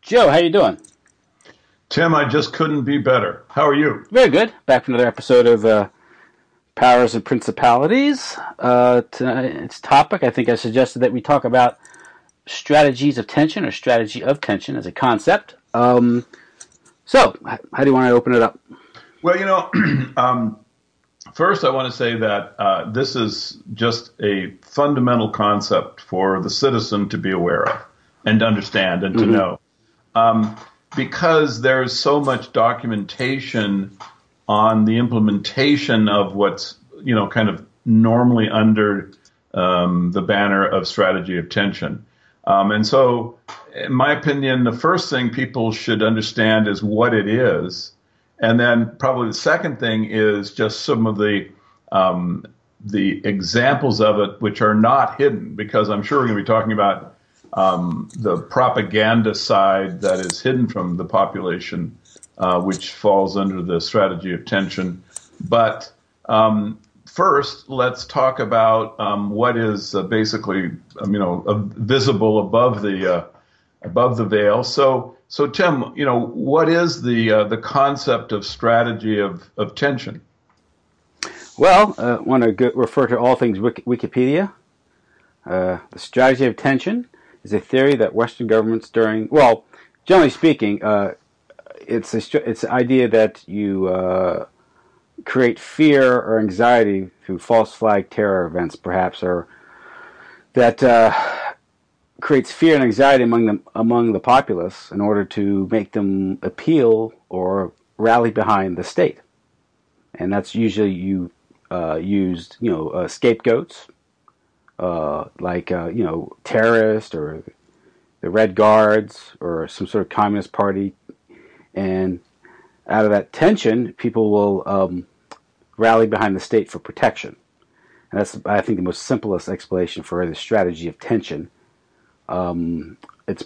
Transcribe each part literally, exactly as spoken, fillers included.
Joe, how you doing? Tim, I just couldn't be better. How are you? Very good. Back for another episode of uh, Powers and Principalities. Uh, tonight's topic, I think I suggested that we talk about strategies of tension or strategy of tension as a concept. Um, so, how do you want to open it up? Well, you know, um, first I want to say that uh, this is just a fundamental concept for the citizen to be aware of and to understand and to mm-hmm. know. Um, because there's so much documentation on the implementation of what's, you know, kind of normally under um, the banner of strategy of tension. Um, and so, in my opinion, the first thing people should understand is what it is. And then probably the second thing is just some of the um, the examples of it, which are not hidden, because I'm sure we're going to be talking about um, the propaganda side that is hidden from the population, uh, which falls under the strategy of tension. But um, first, let's talk about um, what is uh, basically, um, you know, uh, visible above the uh, above the veil. So, so Tim, you know, what is the uh, the concept of strategy of, of tension? Well, I uh, want to go, refer to all things Wiki, Wikipedia. Uh, the strategy of tension is a theory that Western governments during, well, generally speaking, uh, it's a, it's the idea that you uh, create fear or anxiety through false flag terror events, perhaps, or that uh, creates fear and anxiety among the among the populace in order to make them appeal or rally behind the state, and that's usually you uh, used, you know, uh, scapegoats uh, like uh, you know, terrorists or the Red Guards or some sort of communist party, and out of that tension, people will um, rally behind the state for protection. And that's, I think, the most simplest explanation for the strategy of tension. Um, its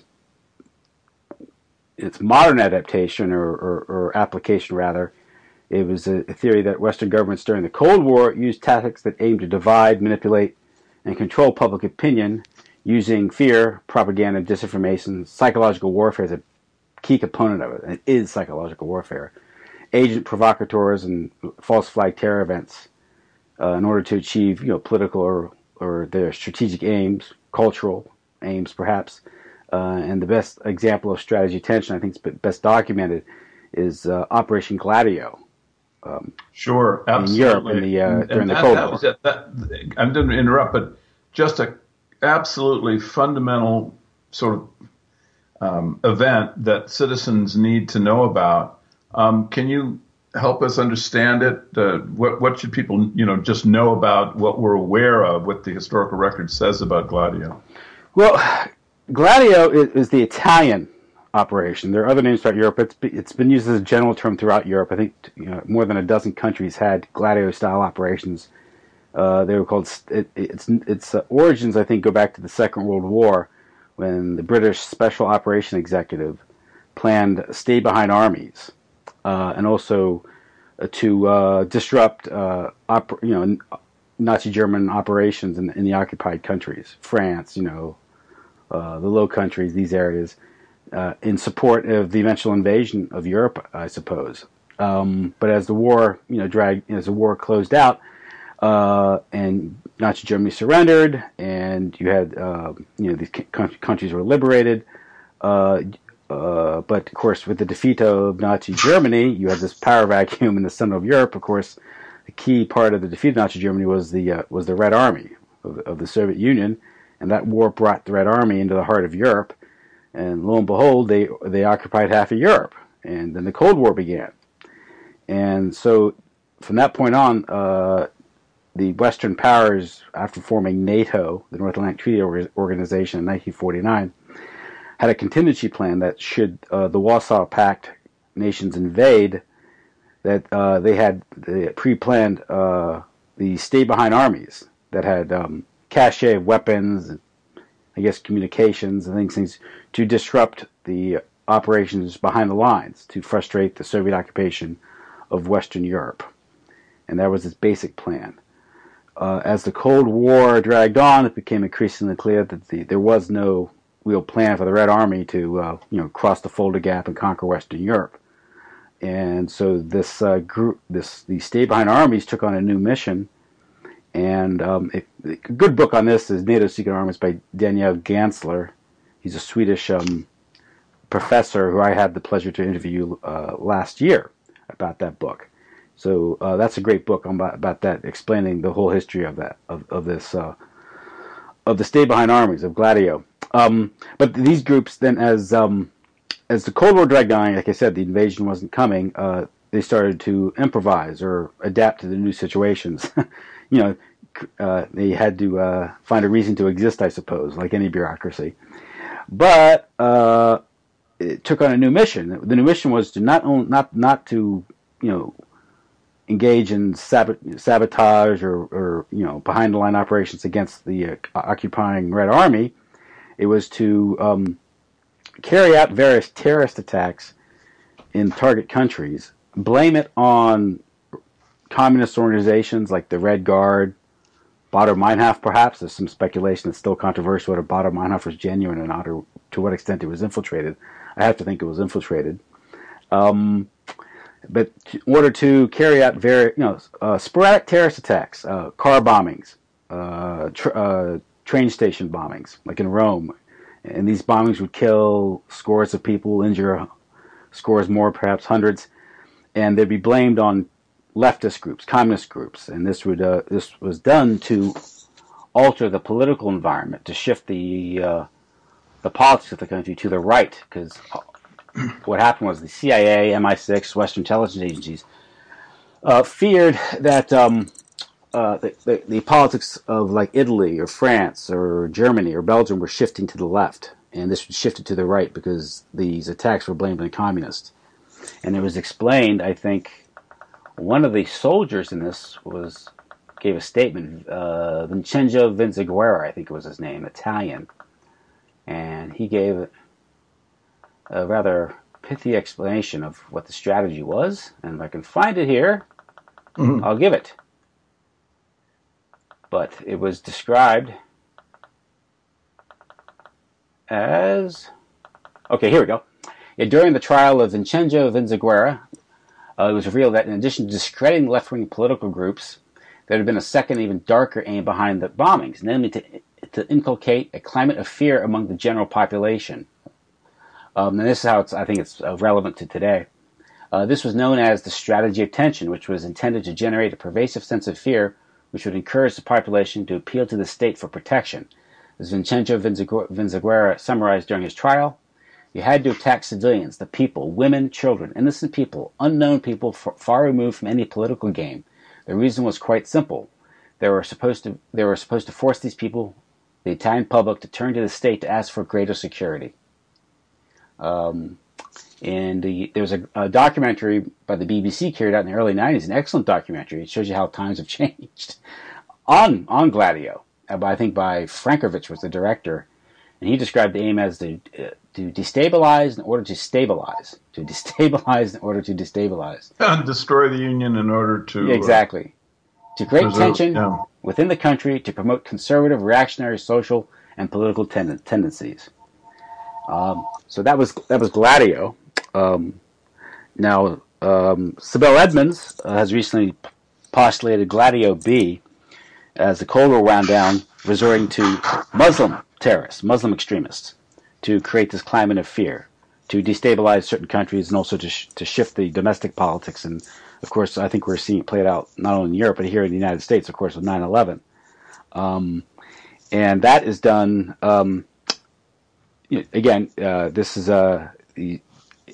its modern adaptation or, or, or application, rather, it was a, a theory that Western governments during the Cold War used tactics that aimed to divide, manipulate, and control public opinion using fear, propaganda, disinformation. Psychological warfare is a key component of it, and it is psychological warfare. Agent provocateurs and false flag terror events uh, in order to achieve, you know, political or, or their strategic aims, cultural aims, perhaps. Uh, and the best example of strategy of tension, I think, is best documented, is uh, Operation Gladio. Um, sure, absolutely. In Europe in the, uh, and, during and the that, Cold that War. Was it, that, I'm going to interrupt, but just a absolutely fundamental sort of um, event that citizens need to know about. Um, can you help us understand it? Uh, what, what should people, you know, just know about what we're aware of, what the historical record says about Gladio? Well, Gladio is, is the Italian operation. There are other names throughout Europe. It's, it's been used as a general term throughout Europe. I think, you know, more than a dozen countries had Gladio-style operations. Uh, they were called. It, its its uh, origins, I think, go back to the Second World War, when the British Special Operation Executive planned stay-behind armies, uh, and also uh, to uh, disrupt, uh, op- you know, Nazi German operations in, in the occupied countries, France, you know, uh, the Low Countries, these areas, uh, in support of the eventual invasion of Europe, I suppose. Um, but as the war, you know, dragged, as the war closed out, uh, and Nazi Germany surrendered, and you had, uh, you know, these c- countries were liberated. Uh, uh, but of course, with the defeat of Nazi Germany, you had this power vacuum in the center of Europe. Of course, the key part of the defeat of Nazi Germany was the uh, was the Red Army of, of the Soviet Union, and that war brought the Red Army into the heart of Europe. And lo and behold, they they occupied half of Europe, and then the Cold War began. And so, from that point on, uh, the Western powers, after forming NATO, the North Atlantic Treaty Organization, in nineteen forty-nine, had a contingency plan that should uh, the Warsaw Pact nations invade, that uh, they had they pre-planned uh, the stay-behind armies that had um, cache of weapons, and I guess communications and things, things to disrupt the operations behind the lines, to frustrate the Soviet occupation of Western Europe. And that was its basic plan. Uh, as the Cold War dragged on, it became increasingly clear that the, there was no wheel plan for the Red Army to uh, you know cross the Fulda Gap and conquer Western Europe. And so this uh, group, this these stay-behind armies took on a new mission. And um, it, a good book on this is NATO Secret Armies by Daniel Gansler. He's a Swedish um, professor who I had the pleasure to interview uh, last year about that book. So uh, that's a great book about, about that, explaining the whole history of that of, of this uh, of the stay-behind armies of Gladio. Um, but these groups then, as um, as the Cold War dragged on, like I said, the invasion wasn't coming. Uh, they started to improvise or adapt to the new situations. you know, uh, they had to uh, find a reason to exist, I suppose, like any bureaucracy. But uh, it took on a new mission. The new mission was to not only, not not to you know engage in sabotage or, or you know behind the line operations against the uh, occupying Red Army. It was to um, carry out various terrorist attacks in target countries, blame it on communist organizations like the Red Guard, Baader Meinhof perhaps. There's some speculation that's still controversial whether Baader Meinhof was genuine or not, or to what extent it was infiltrated. I have to think it was infiltrated. Um, but in order to carry out very, you know, uh, sporadic terrorist attacks, uh, car bombings, uh, tr- uh, train station bombings, like in Rome, and these bombings would kill scores of people, injure scores more, perhaps hundreds, and they'd be blamed on leftist groups, communist groups, and this would uh, this was done to alter the political environment, to shift the uh, the politics of the country to the right, because what happened was the C I A, M I six, Western intelligence agencies uh, feared that um, uh, the, the, the politics of like Italy or France or Germany or Belgium were shifting to the left, and this would shift it to the right because these attacks were blamed on communists. And it was explained, I think, one of the soldiers in this was gave a statement, uh, Vincenzo Vinciguerra, I think it was his name, Italian, and he gave a rather pithy explanation of what the strategy was, and if I can find it here, mm-hmm. I'll give it. But it was described as... Okay, here we go. Yeah, during the trial of Vincenzo Vinciguerra, uh, it was revealed that in addition to discrediting left-wing political groups, there had been a second, even darker aim behind the bombings, namely to, to inculcate a climate of fear among the general population. Um, and this is how it's, I think it's uh, relevant to today. Uh, this was known as the strategy of tension, which was intended to generate a pervasive sense of fear, which would encourage the population to appeal to the state for protection. As Vincenzo Vinciguerra summarized during his trial, you had to attack civilians, the people, women, children, innocent people, unknown people far removed from any political game. The reason was quite simple. They were supposed to, they were supposed to force these people, the Italian public, to turn to the state to ask for greater security. Um, and the, there was a, a documentary by the B B C carried out in the early nineties, an excellent documentary. It shows you how times have changed on on Gladio. I think by Frankovich was the director, and he described the aim as to, uh, to destabilize in order to stabilize, to destabilize in order to destabilize, and destroy the Union in order to yeah, exactly uh, to create preserve, tension yeah. within the country to promote conservative, reactionary, social, and political ten- tendencies. Um, so that was that was Gladio. Um, now, um, Sibel Edmonds uh, has recently postulated Gladio B as the Cold War wound down, resorting to Muslim terrorists, Muslim extremists, to create this climate of fear, to destabilize certain countries, and also to sh- to shift the domestic politics. And of course, I think we're seeing it played out not only in Europe but here in the United States, of course, with nine eleven. Um, and that is done. Um, Again, uh, this is uh, the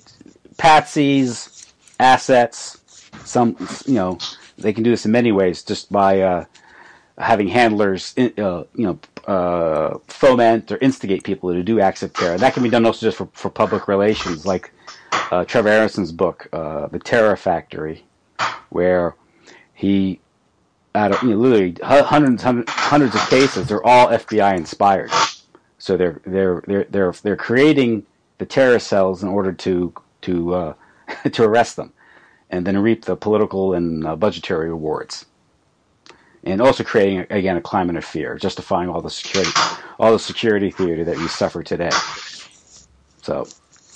patsies, assets. Some, you know, they can do this in many ways, just by uh, having handlers, uh, you know, uh, foment or instigate people to do acts of terror. That can be done also just for, for public relations, like uh, Trevor Aaronson's book, uh, "The Terror Factory," where he, out of you know, literally hundreds, hundreds, hundreds of cases, they're all F B I inspired. So they're they're they're they're they're creating the terrorist cells in order to to uh, to arrest them, and then reap the political and uh, budgetary rewards. and also creating again a climate of fear, justifying all the security, all the security theater that we suffer today. So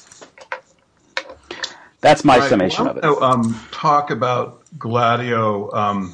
that's my right. summation well, of it. I want to um, talk about Gladio um,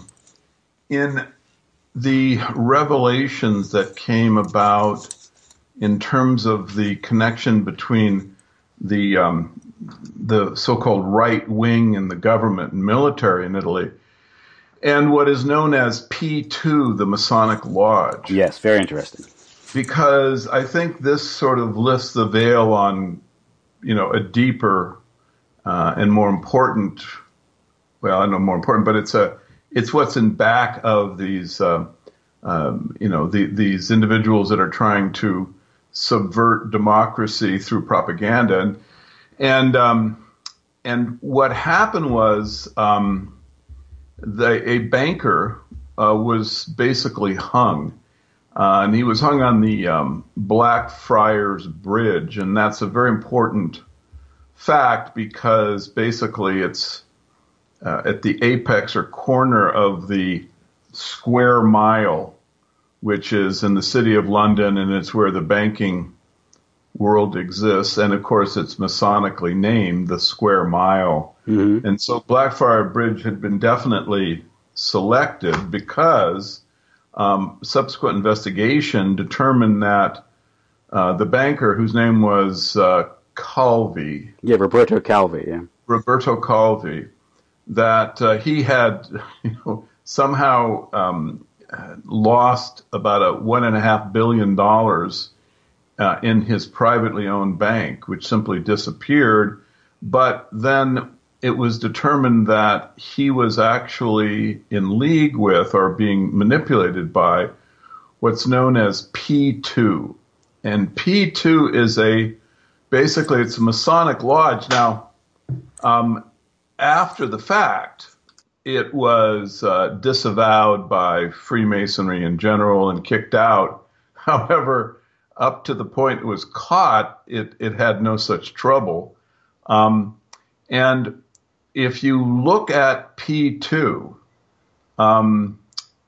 in the revelations that came about in terms of the connection between the um, the so-called right wing in the government and military in Italy and what is known as P two, the Masonic Lodge. Yes, very interesting. Because I think this sort of lifts the veil on, you know, a deeper uh, and more important, well, I don't know more important, but it's a it's what's in back of these, uh, um, you know, the, these individuals that are trying to subvert democracy through propaganda. And and, um, and what happened was um, the, a banker uh, was basically hung. Uh, and he was hung on the um, Blackfriars Bridge. And that's a very important fact because basically it's uh, at the apex or corner of the Square Mile, which is in the city of London, and it's where the banking world exists. And of course, it's Masonically named the Square Mile. Mm-hmm. And so Blackfriar Bridge had been definitely selected because um, subsequent investigation determined that uh, the banker, whose name was uh, Calvi. Yeah, Roberto Calvi, yeah. Roberto Calvi, that uh, he had you know, somehow um, lost about a one and a half billion dollars uh, in his privately owned bank, which simply disappeared. But then it was determined that he was actually in league with or being manipulated by what's known as P two. And P two is a, basically it's a Masonic lodge. Now, um, after the fact, it was uh, disavowed by Freemasonry in general and kicked out. However, up to the point it was caught, it, it had no such trouble. Um, and if you look at P two, um,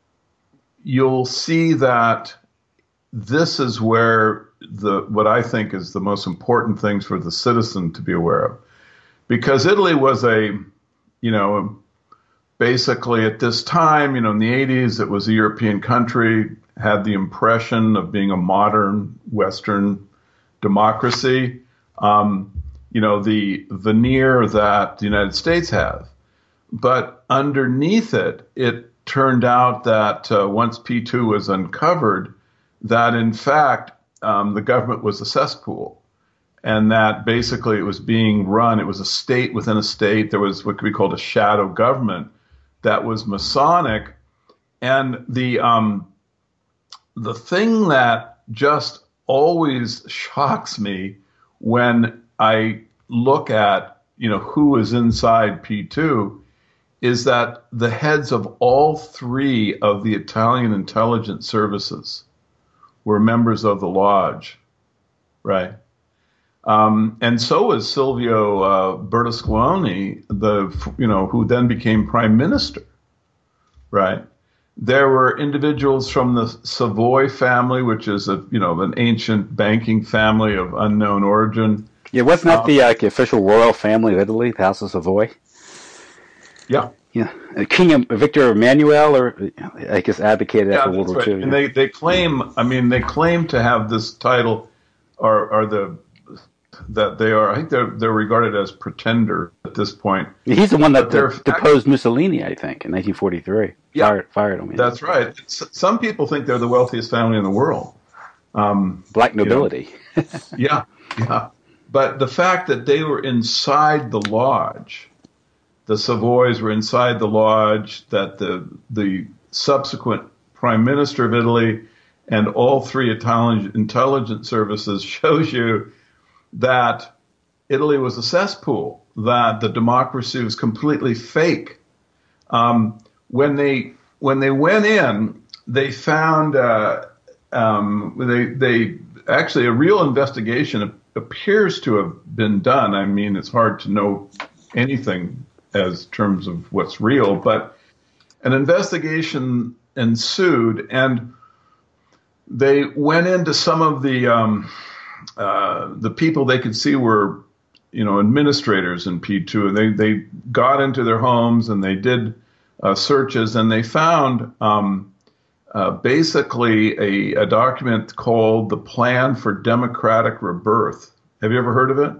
you'll see that this is where the what I think is the most important things for the citizen to be aware of. Because Italy was a, you know, basically at this time, you know, in the eighties, it was a European country, had the impression of being a modern Western democracy. Um, you know, the veneer that the United States have. But underneath it, it turned out that uh, once P two was uncovered, that in fact, um, the government was a cesspool. And that basically it was being run, it was a state within a state. There was what could be called a shadow government that was Masonic. And the um, the thing that just always shocks me when I look at, you know, who is inside P two is that the heads of all three of the Italian intelligence services were members of the lodge, right? Um, and so was Silvio uh, Berlusconi, the you know who then became prime minister, right? There were individuals from the Savoy family, which is a you know an ancient banking family of unknown origin. Yeah, wasn't that um, the uh, official royal family of Italy, the House of Savoy? Yeah. Yeah, King Victor Emmanuel, or I guess advocated yeah, after World War right. Two. And yeah. they, they claim, I mean, they claim to have this title, or or the that they are. I think they're they're regarded as pretenders at this point. He's the one that de- deposed Mussolini, I think, in nineteen forty-three. Yeah, fired, fired him. Yeah. That's right. It's, some people think they're the wealthiest family in the world. Um, Black nobility. You know. yeah, yeah. But the fact that they were inside the lodge. The Savoys were inside the lodge, that the the subsequent prime minister of Italy and all three Italian intelligence services shows you that Italy was a cesspool, that the democracy was completely fake. Um, when they when they went in, they found uh, um, they they actually a real investigation appears to have been done. I mean, it's hard to know anything as terms of what's real, but an investigation and sued, and they went into some of the um, uh, the people they could see were, you know, administrators in P two, and they they got into their homes and they did uh, searches, and they found um, uh, basically a, a document called the Plan for Democratic Rebirth. Have you ever heard of it?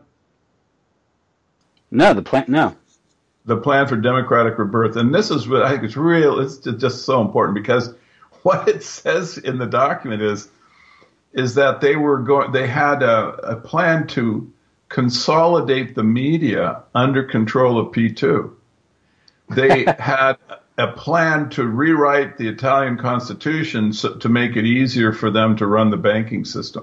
No, the plan. No. The Plan for Democratic Rebirth, and this is what I think is real. It's just so important because what it says in the document is is that they were going. They had a, a plan to consolidate the media under control of P two. They had a plan to rewrite the Italian constitution so, to make it easier for them to run the banking system.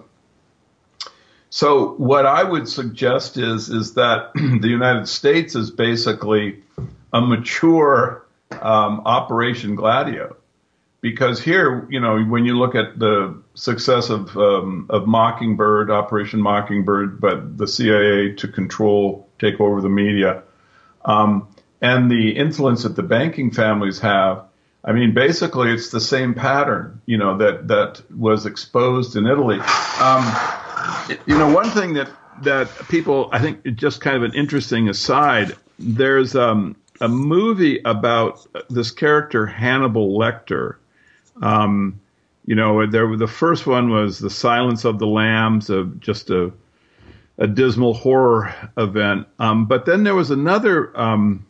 So what I would suggest is is that the United States is basically a mature um, Operation Gladio, because here, you know, when you look at the success of um, of Mockingbird, Operation Mockingbird, but the C I A to control, take over the media, um, and the influence that the banking families have. I mean, basically, it's the same pattern, you know, that that was exposed in Italy. Um, You know, one thing that, that people, I think, just kind of an interesting aside, there's um, a movie about this character, Hannibal Lecter. Um, you know, there the first one was The Silence of the Lambs, a, just a, a dismal horror event. Um, but then there was another um,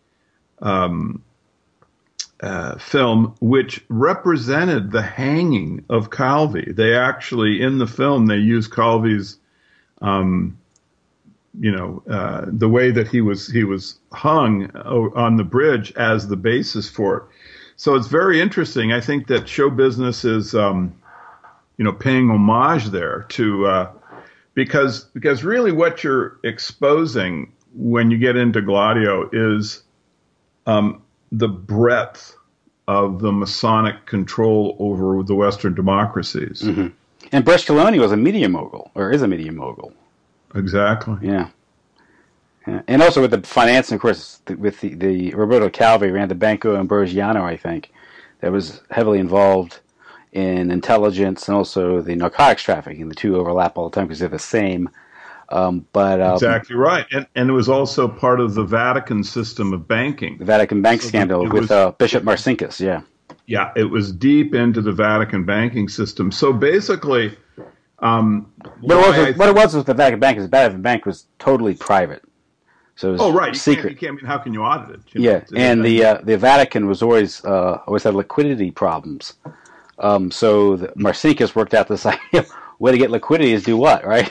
um, uh, film which represented the hanging of Calvi. They actually, in the film, they used Calvi's, um, you know, uh, the way that he was he was hung on the bridge as the basis for it. So it's very interesting. I think that show business is, um, you know, paying homage there to uh, because because really what you're exposing when you get into Gladio is um, the breadth of the Masonic control over the Western democracies. Mm-hmm. And Brescioloni was a media mogul, or is a media mogul. Exactly. Yeah. yeah. And also with the financing, of course, with the, the Roberto Calvi ran the Banco Ambrosiano, I think, that was heavily involved in intelligence and also the narcotics trafficking. The two overlap all the time because they're the same. Um, but um, exactly right, and and it was also part of the Vatican system of banking. The Vatican bank so scandal with was, uh, Bishop Marcinkus, yeah, yeah, it was deep into the Vatican banking system. So basically, um, but it was th- what it was with the Vatican bank is the Vatican bank was totally private, so it was oh right, secret. You can't, you can't I mean, how can you audit it? You yeah, know, and the uh, the Vatican was always uh, always had liquidity problems. Um, so the, Marcinkus worked out this idea. Way to get liquidity is do what, right?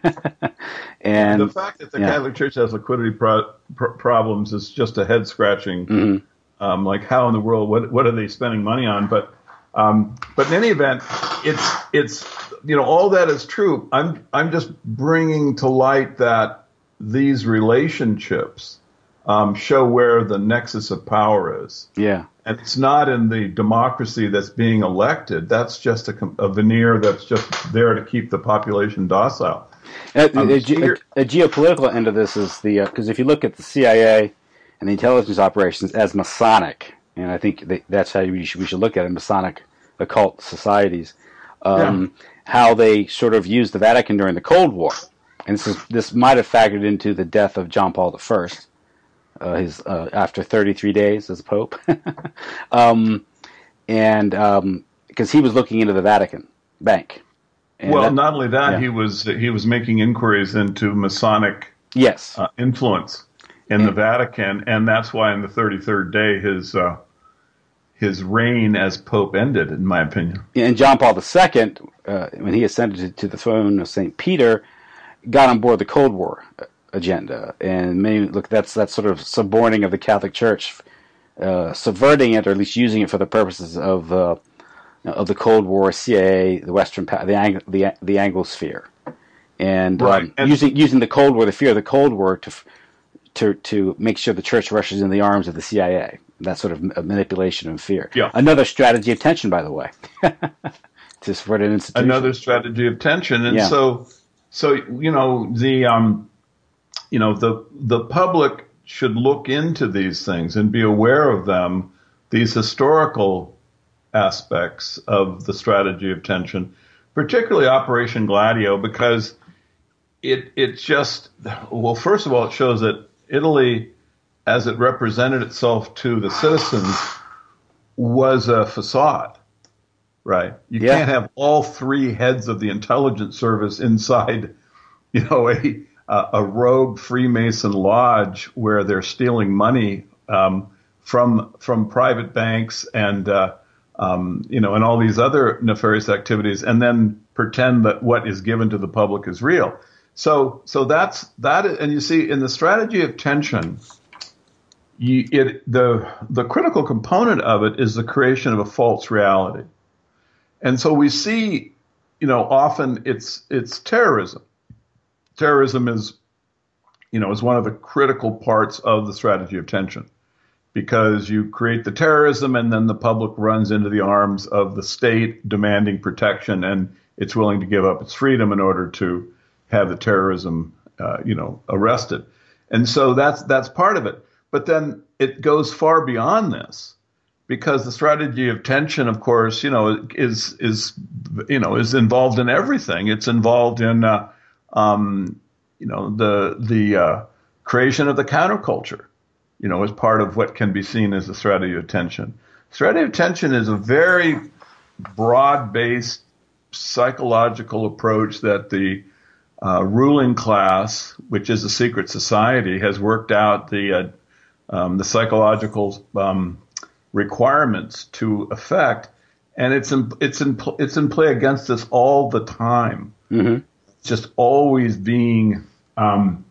And the fact that the yeah. Catholic Church has liquidity pro- pro- problems is just a head scratching. Mm-hmm. Um, like how in the world? What what are they spending money on? But um, but in any event, it's it's you know all that is true. I'm I'm just bringing to light that these relationships um, show where the nexus of power is. Yeah. And it's not in the democracy that's being elected. That's just a, a veneer that's just there to keep the population docile. Uh, um, a, a, a geopolitical end of this is the because uh, if you look at the C I A and the intelligence operations as Masonic, and I think they, that's how we should, we should look at it, Masonic occult societies, um, yeah. how they sort of used the Vatican during the Cold War, and this is, this might have factored into the death of John Paul the First. Uh, his uh, after thirty-three days as Pope, um, and because um, he was looking into the Vatican bank. And well, that, not only that, yeah. he was he was making inquiries into Masonic yes uh, influence in and, the Vatican, and that's why in the thirty-third day his uh, his reign as Pope ended, in my opinion. And John Paul the Second, uh, when he ascended to the throne of Saint Peter, got on board the Cold War agenda, and maybe look that's that's sort of suborning of the Catholic Church, uh, subverting it or at least using it for the purposes of uh, of the Cold War, C I A, the Western the Ang- the the Anglosphere, and, right. um, and using using the Cold War, the fear of the Cold War to to to make sure the Church rushes in the arms of the C I A. That sort of manipulation and fear. Yeah. Another strategy of tension, by the way, to subvert an institution. Another strategy of tension, and yeah. so so you know the um. You know, the the public should look into these things and be aware of them, these historical aspects of the strategy of tension, particularly Operation Gladio, because it it just, well, first of all, it shows that Italy, as it represented itself to the citizens, was a facade, right? You Yeah. can't have all three heads of the intelligence service inside, you know, a a rogue Freemason lodge where they're stealing money um, from from private banks and uh, um, you know and all these other nefarious activities, and then pretend that what is given to the public is real. So so that's that, and you see in the strategy of tension, you, it the the critical component of it is the creation of a false reality, and so we see, you know, often it's it's terrorism. Terrorism is, you know, is one of the critical parts of the strategy of tension, because you create the terrorism and then the public runs into the arms of the state demanding protection, and it's willing to give up its freedom in order to have the terrorism, uh, you know, arrested. And so that's that's part of it. But then it goes far beyond this, because the strategy of tension, of course, you know, is is you know is involved in everything. It's involved in uh, Um, you know, the the uh, creation of the counterculture, you know, as part of what can be seen as the strategy of tension. Strategy of tension is a very broad-based psychological approach that the uh, ruling class, which is a secret society, has worked out the uh, um, the psychological um, requirements to effect, and it's in, it's in it's in play against us all the time. Mm-hmm. Just always being, um,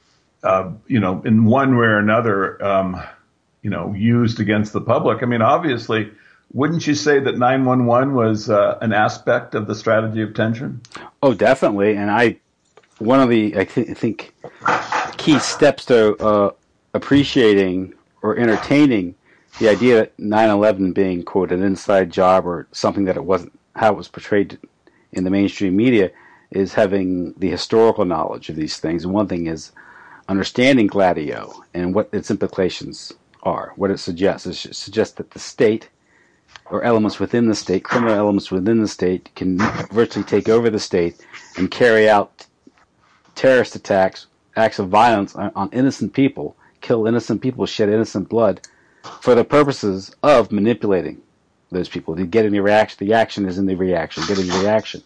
uh, you know, in one way or another, um, you know, used against the public. I mean, obviously, wouldn't you say that nine one one was uh, an aspect of the strategy of tension? Oh, definitely. And I, one of the, I th- think, key steps to uh, appreciating or entertaining the idea that nine eleven being, quote, an inside job or something that it wasn't, how it was portrayed in the mainstream media, is having the historical knowledge of these things. And one thing is understanding Gladio and what its implications are. What it suggests is it suggests that the state, or elements within the state, criminal elements within the state, can virtually take over the state and carry out terrorist attacks, acts of violence on, on innocent people, kill innocent people, shed innocent blood, for the purposes of manipulating those people. To get any reaction, the action is in the reaction, getting the reaction.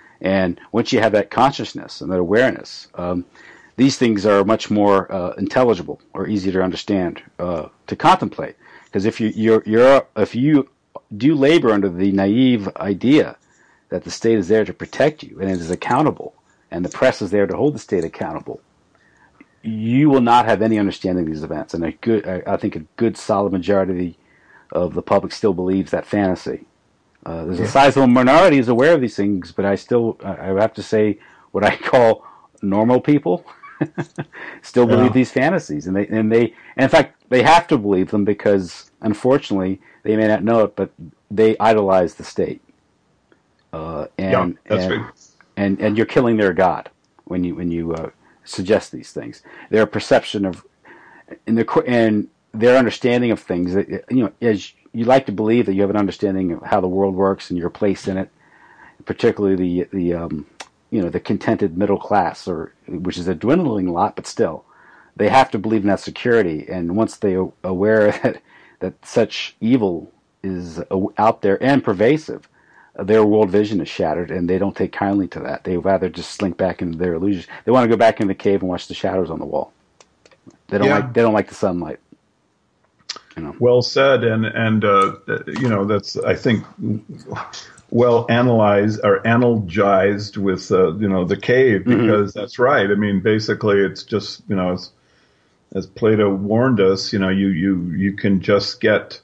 And once you have that consciousness and that awareness, um, these things are much more uh, intelligible or easier to understand, uh, to contemplate. Because if you you're, you're if you do labor under the naive idea that the state is there to protect you and it is accountable, and the press is there to hold the state accountable, you will not have any understanding of these events. And a good, I, I think, a good solid majority of the public still believes that fantasy. Uh, there's a sizable minority is aware of these things, but I still, I have to say, what I call normal people still Yeah. believe these fantasies, and they, and they, and in fact, they have to believe them because, unfortunately, they may not know it, but they idolize the state, uh, and Yeah, that's and, right. and and you're killing their god when you when you uh, suggest these things. Their perception of, and their and their understanding of things, you know, as you like to believe that you have an understanding of how the world works and your place in it, particularly the the um, you know the contented middle class, or which is a dwindling lot, but still, they have to believe in that security. And once they are aware that that such evil is out there and pervasive, their world vision is shattered, and they don't take kindly to that. They rather just slink back into their illusions. They want to go back in the cave and watch the shadows on the wall. They don't Yeah. like they don't like the sunlight. You know. Well said, and and uh, you know that's, I think, well analyzed or analogized with uh, you know the cave, because mm-hmm. that's right. I mean, basically, it's just, you know as, as Plato warned us, you know you you you can just get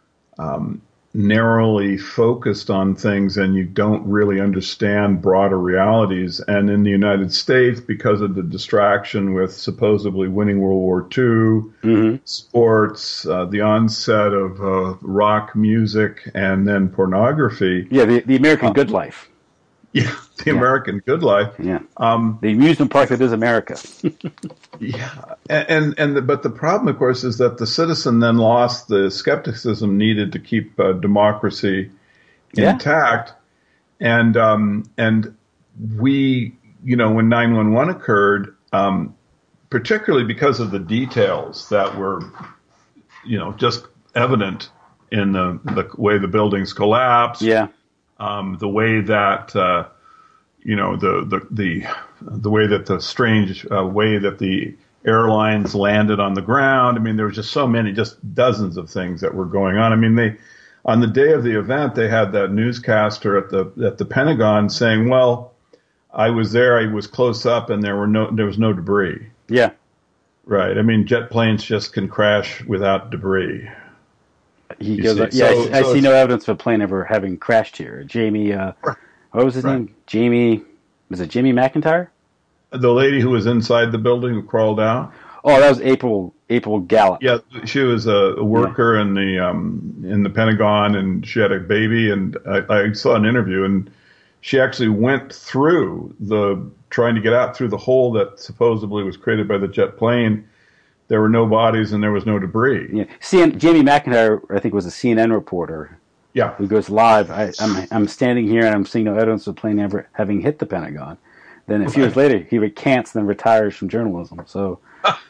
um, narrowly focused on things, and you don't really understand broader realities. And in the United States, because of the distraction with supposedly winning World War Two, mm-hmm. sports, uh, the onset of uh, rock music, and then pornography. Yeah, the, the American uh, good life. Yeah, the Yeah. American good life. Yeah. Um, The amusement park that is America. yeah, and and the, but the problem, of course, is that the citizen then lost the skepticism needed to keep uh, democracy Yeah. intact, and um, and we, you know, when nine one one occurred, um, particularly because of the details that were, you know, just evident in the the way the buildings collapsed. Yeah. Um, the way that uh, you know the, the the the way that the strange uh, way that the airlines landed on the ground. I mean, there were just so many, just dozens of things that were going on. I mean, they on the day of the event, they had that newscaster at the at the Pentagon saying, "Well, I was there, I was close up, and there were no there was no debris." Yeah. Right. I mean, jet planes just can crash without debris. He You goes, see, uh, yeah, so- I, see- I so see it's- no evidence of a plane ever having crashed here. Jamie, uh, what was his Right. name? Jamie, was it Jamie McIntyre? The lady who was inside the building who crawled out. Oh, that was April April Gallup. Yeah, she was a, a worker in the um, in the Pentagon, and she had a baby. And I, I saw an interview, and she actually went through the trying to get out through the hole that supposedly was created by the jet plane. There were no bodies, and there was no debris. Yeah. C N, Jamie McIntyre, I think, was a C N N reporter Yeah, who goes live. I, I'm I'm standing here and I'm seeing no evidence of a plane ever having hit the Pentagon. Then a few years later, he recants and then retires from journalism. So,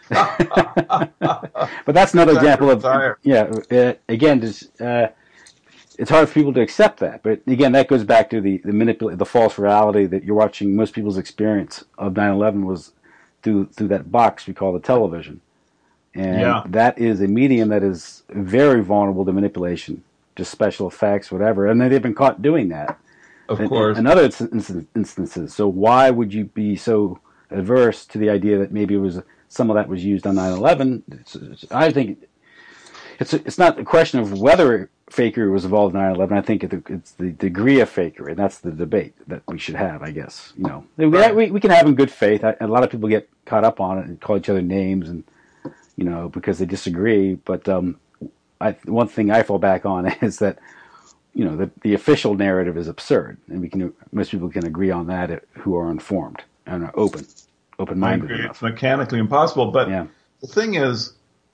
but that's another Time to example of retire. yeah. Uh, again, just, uh, it's hard for people to accept that. But again, that goes back to the the manipul- the false reality that you're watching. Most people's experience of nine eleven was through through that box we call the television, and Yeah. that is a medium that is very vulnerable to manipulation, just special effects, whatever. And they've been caught doing that. of In- course. in other inst- instances. So why would you be so adverse to the idea that maybe it was some of that was used on nine eleven? It's, it's, I think it's it's not a question of whether fakery was involved in nine eleven. I think it's the degree of fakery, and that's the debate that we should have. I guess you know we Right. we, we can have in good faith. I, a lot of people get caught up on it and call each other names, and you know because they disagree. But um, I, one thing I fall back on is that. You know, the, the official narrative is absurd, and we can most people can agree on that uh, who are informed and are open, I open-minded agree. enough. It's mechanically impossible. But Yeah. the thing is,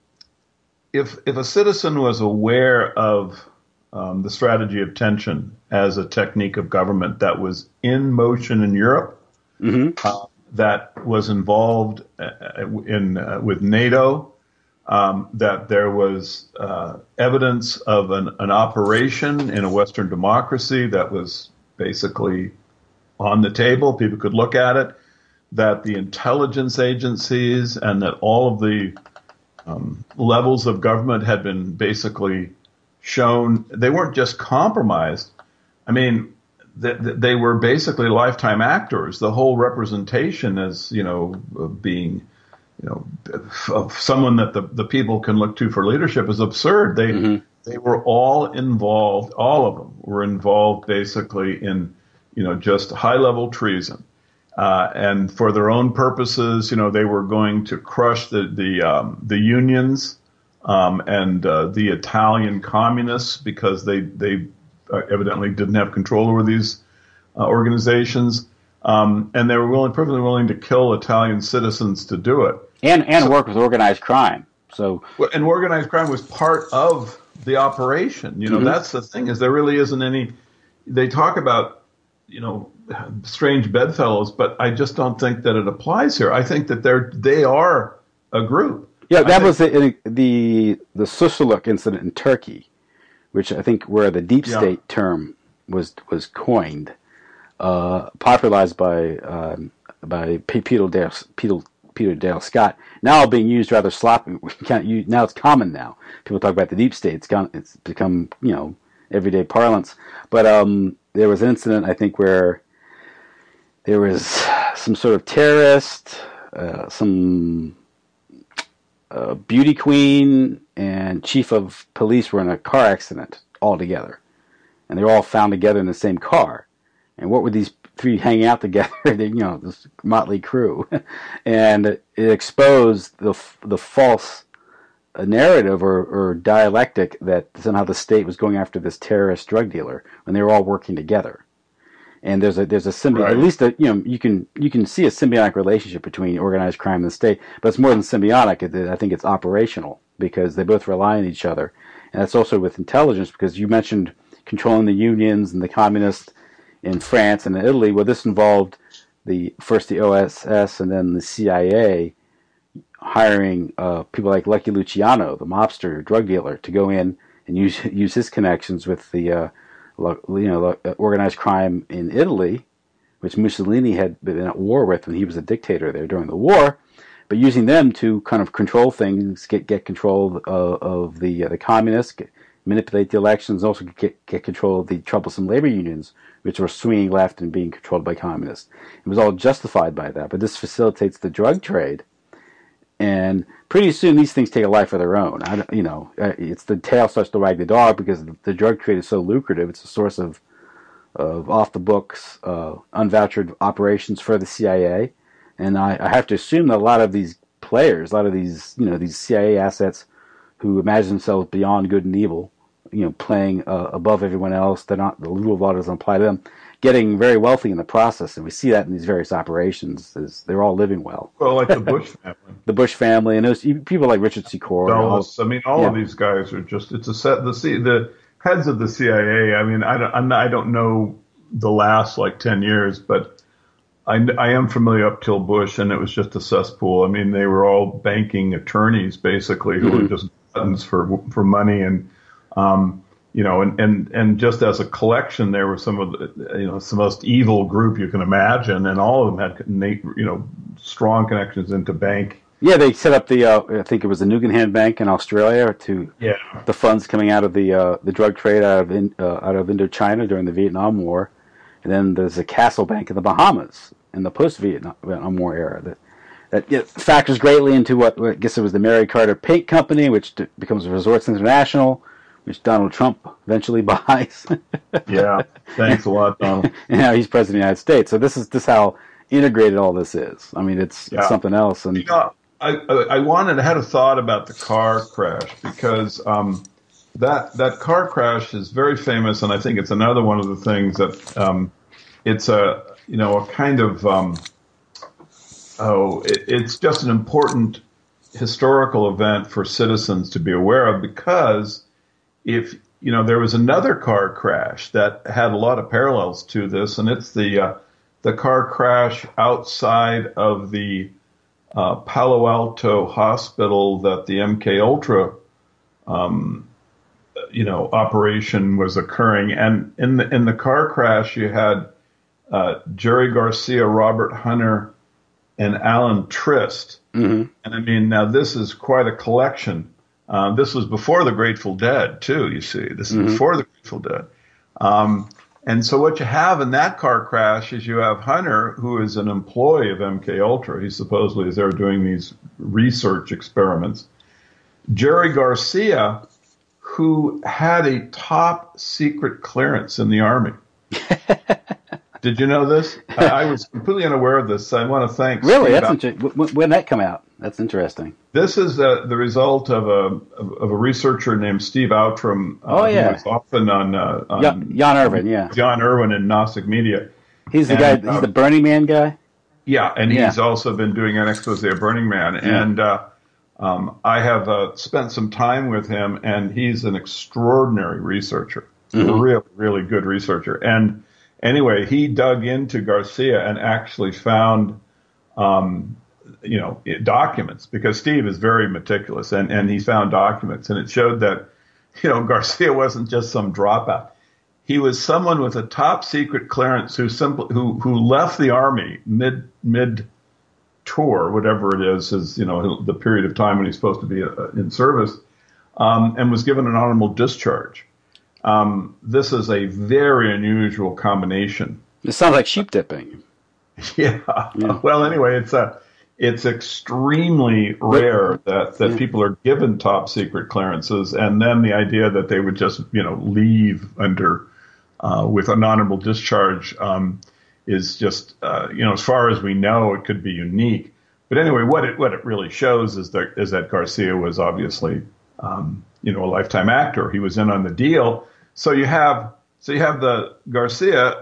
if if a citizen was aware of um, the strategy of tension as a technique of government that was in motion in Europe, hmm uh, that was involved uh, in uh, with NATO, um, that there was uh, evidence of an, an operation in a Western democracy that was basically on the table. People could look at it, that the intelligence agencies and that all of the um, levels of government had been basically shown. They weren't just compromised. I mean, they, they were basically lifetime actors. The whole representation as, you know, of being, you know, of someone that the, the people can look to for leadership is absurd. They Mhm. they were all involved. All of them were involved basically in, you know, just high level treason. Uh, and for their own purposes, you know, they were going to crush the the um, the unions um, and uh, the Italian communists because they they uh, evidently didn't have control over these uh, organizations, um, and they were willing, perfectly willing to kill Italian citizens to do it. And and So- work with organized crime. So Well, and organized crime was part of the operation. You know, Mhm. that's the thing is there really isn't any. They talk about, you know, strange bedfellows, but I just don't think that it applies here. I think that they're they are a group. yeah, I that think- was the the the Susurluk incident in Turkey, which I think where the deep Yeah. state term was was coined, uh, popularized by um, by P- Peter Dale Peter, Peter Dale Scott. Now being used rather sloppy. We can't use, now it's common now. People talk about the deep state. It's gone. It's become you know everyday parlance. But um, there was an incident I think where there was some sort of terrorist, uh, some uh, beauty queen, and chief of police were in a car accident all together, and they were all found together in the same car. And what were these three hanging out together? They, you know, this motley crew, and it exposed the the false narrative or, or dialectic that somehow the state was going after this terrorist drug dealer when they were all working together. And there's a there's a symbi- Right. at least a, you know you can you can see a symbiotic relationship between organized crime and the state, but it's more than symbiotic. I think it's operational because they both rely on each other, and that's also with intelligence because you mentioned controlling the unions and the communists in France and in Italy. Well, this involved the first the O S S and then the C I A hiring uh, people like Lucky Luciano, the mobster drug dealer, to go in and use use his connections with the uh, you know, organized crime in Italy, which Mussolini had been at war with when he was a dictator there during the war, but using them to kind of control things, get get control of, of the uh, the communists, get, manipulate the elections, also get get control of the troublesome labor unions, which were swinging left and being controlled by communists. It was all justified by that, but this facilitates the drug trade. And pretty soon these things take a life of their own. I, you know, it's the tail starts to wag the dog because the drug trade is so lucrative. It's a source of of off the books, uh, unvouchered operations for the C I A. And I, I have to assume that a lot of these players, a lot of these, you know, these C I A assets who imagine themselves beyond good and evil, you know, playing uh, above everyone else, they're not, the rule of law doesn't apply to them, getting very wealthy in the process, and we see that in these various operations. Is they're all living well. Well, like the Bush family, the Bush family, and those people like Richard Secor. Dulles. I mean, all yeah. of these guys are just. It's a set. The C, the heads of the C I A. I mean, I don't. I'm not, I don't know the last like ten years, but I, I am familiar up till Bush, and it was just a cesspool. I mean, they were all banking attorneys basically who mm-hmm. were just buttons for for money and. Um, You know, and, and, and just as a collection, there were some of the, you know, some most evil group you can imagine, and all of them had, you know, strong connections into bank. Yeah, they set up the, uh, I think it was the Nugenhand Bank in Australia to yeah. the funds coming out of the uh, the drug trade out of in, uh, out of Indochina during the Vietnam War, and then there's a Castle Bank in the Bahamas in the post-Vietnam War era that that you know, factors greatly into what I guess it was the Mary Carter Paint Company, which d- becomes Resorts International, which Donald Trump eventually buys. Yeah, thanks a lot, Donald. And now he's president of the United States. So this is this how integrated all this is. I mean, it's, yeah. it's something else. And you know, I, I wanted, I had a thought about the car crash because um, that that car crash is very famous, and I think it's another one of the things that um, it's a you know a kind of um, oh it, it's just an important historical event for citizens to be aware of because. If, you know, there was another car crash that had a lot of parallels to this, and it's the uh, the car crash outside of the uh, Palo Alto hospital that the M K Ultra, um, you know, operation was occurring. And in the in the car crash, you had uh, Jerry Garcia, Robert Hunter, and Alan Trist. Mm-hmm. And I mean, now this is quite a collection. Uh, this was before the Grateful Dead, too, you see. This is mm-hmm. before the Grateful Dead. Um, and so what you have in that car crash is you have Hunter, who is an employee of M K Ultra. He supposedly is there doing these research experiments. Jerry Garcia, who had a top secret clearance in the Army. Did you know this? I, I was completely unaware of this. So I want to thank Really? Steve That's interesting. When, when did that come out? That's interesting. This is uh, the result of a of a researcher named Steve Outram. Uh, oh yeah, who was often on, uh, on Jan, Jan Irvin. Yeah, Jan Irvin in Gnostic Media. He's the and, guy. He's uh, the Burning Man guy. Yeah, and yeah. he's also been doing an expose of Burning Man. Yeah. And uh, um, I have uh, spent some time with him, and he's an extraordinary researcher. Mm-hmm. A really, really good researcher. And anyway, he dug into Garcia and actually found. Um, you know, documents because Steve is very meticulous and, and he found documents and it showed that, you know, Garcia wasn't just some dropout. He was someone with a top secret clearance who simply, who, who left the Army mid, mid tour, whatever it is, is, you know, the period of time when he's supposed to be uh, in service, um, and was given an honorable discharge. Um, this is a very unusual combination. It sounds like sheep dipping. Yeah. yeah. Well, anyway, it's a, It's extremely rare that, that people are given top secret clearances, and then the idea that they would just, you know, leave under uh, with an honorable discharge um, is just, uh, you know, as far as we know, it could be unique. But anyway, what it what it really shows is that is that Garcia was obviously, um, you know, a lifetime actor. He was in on the deal. So you have so you have the Garcia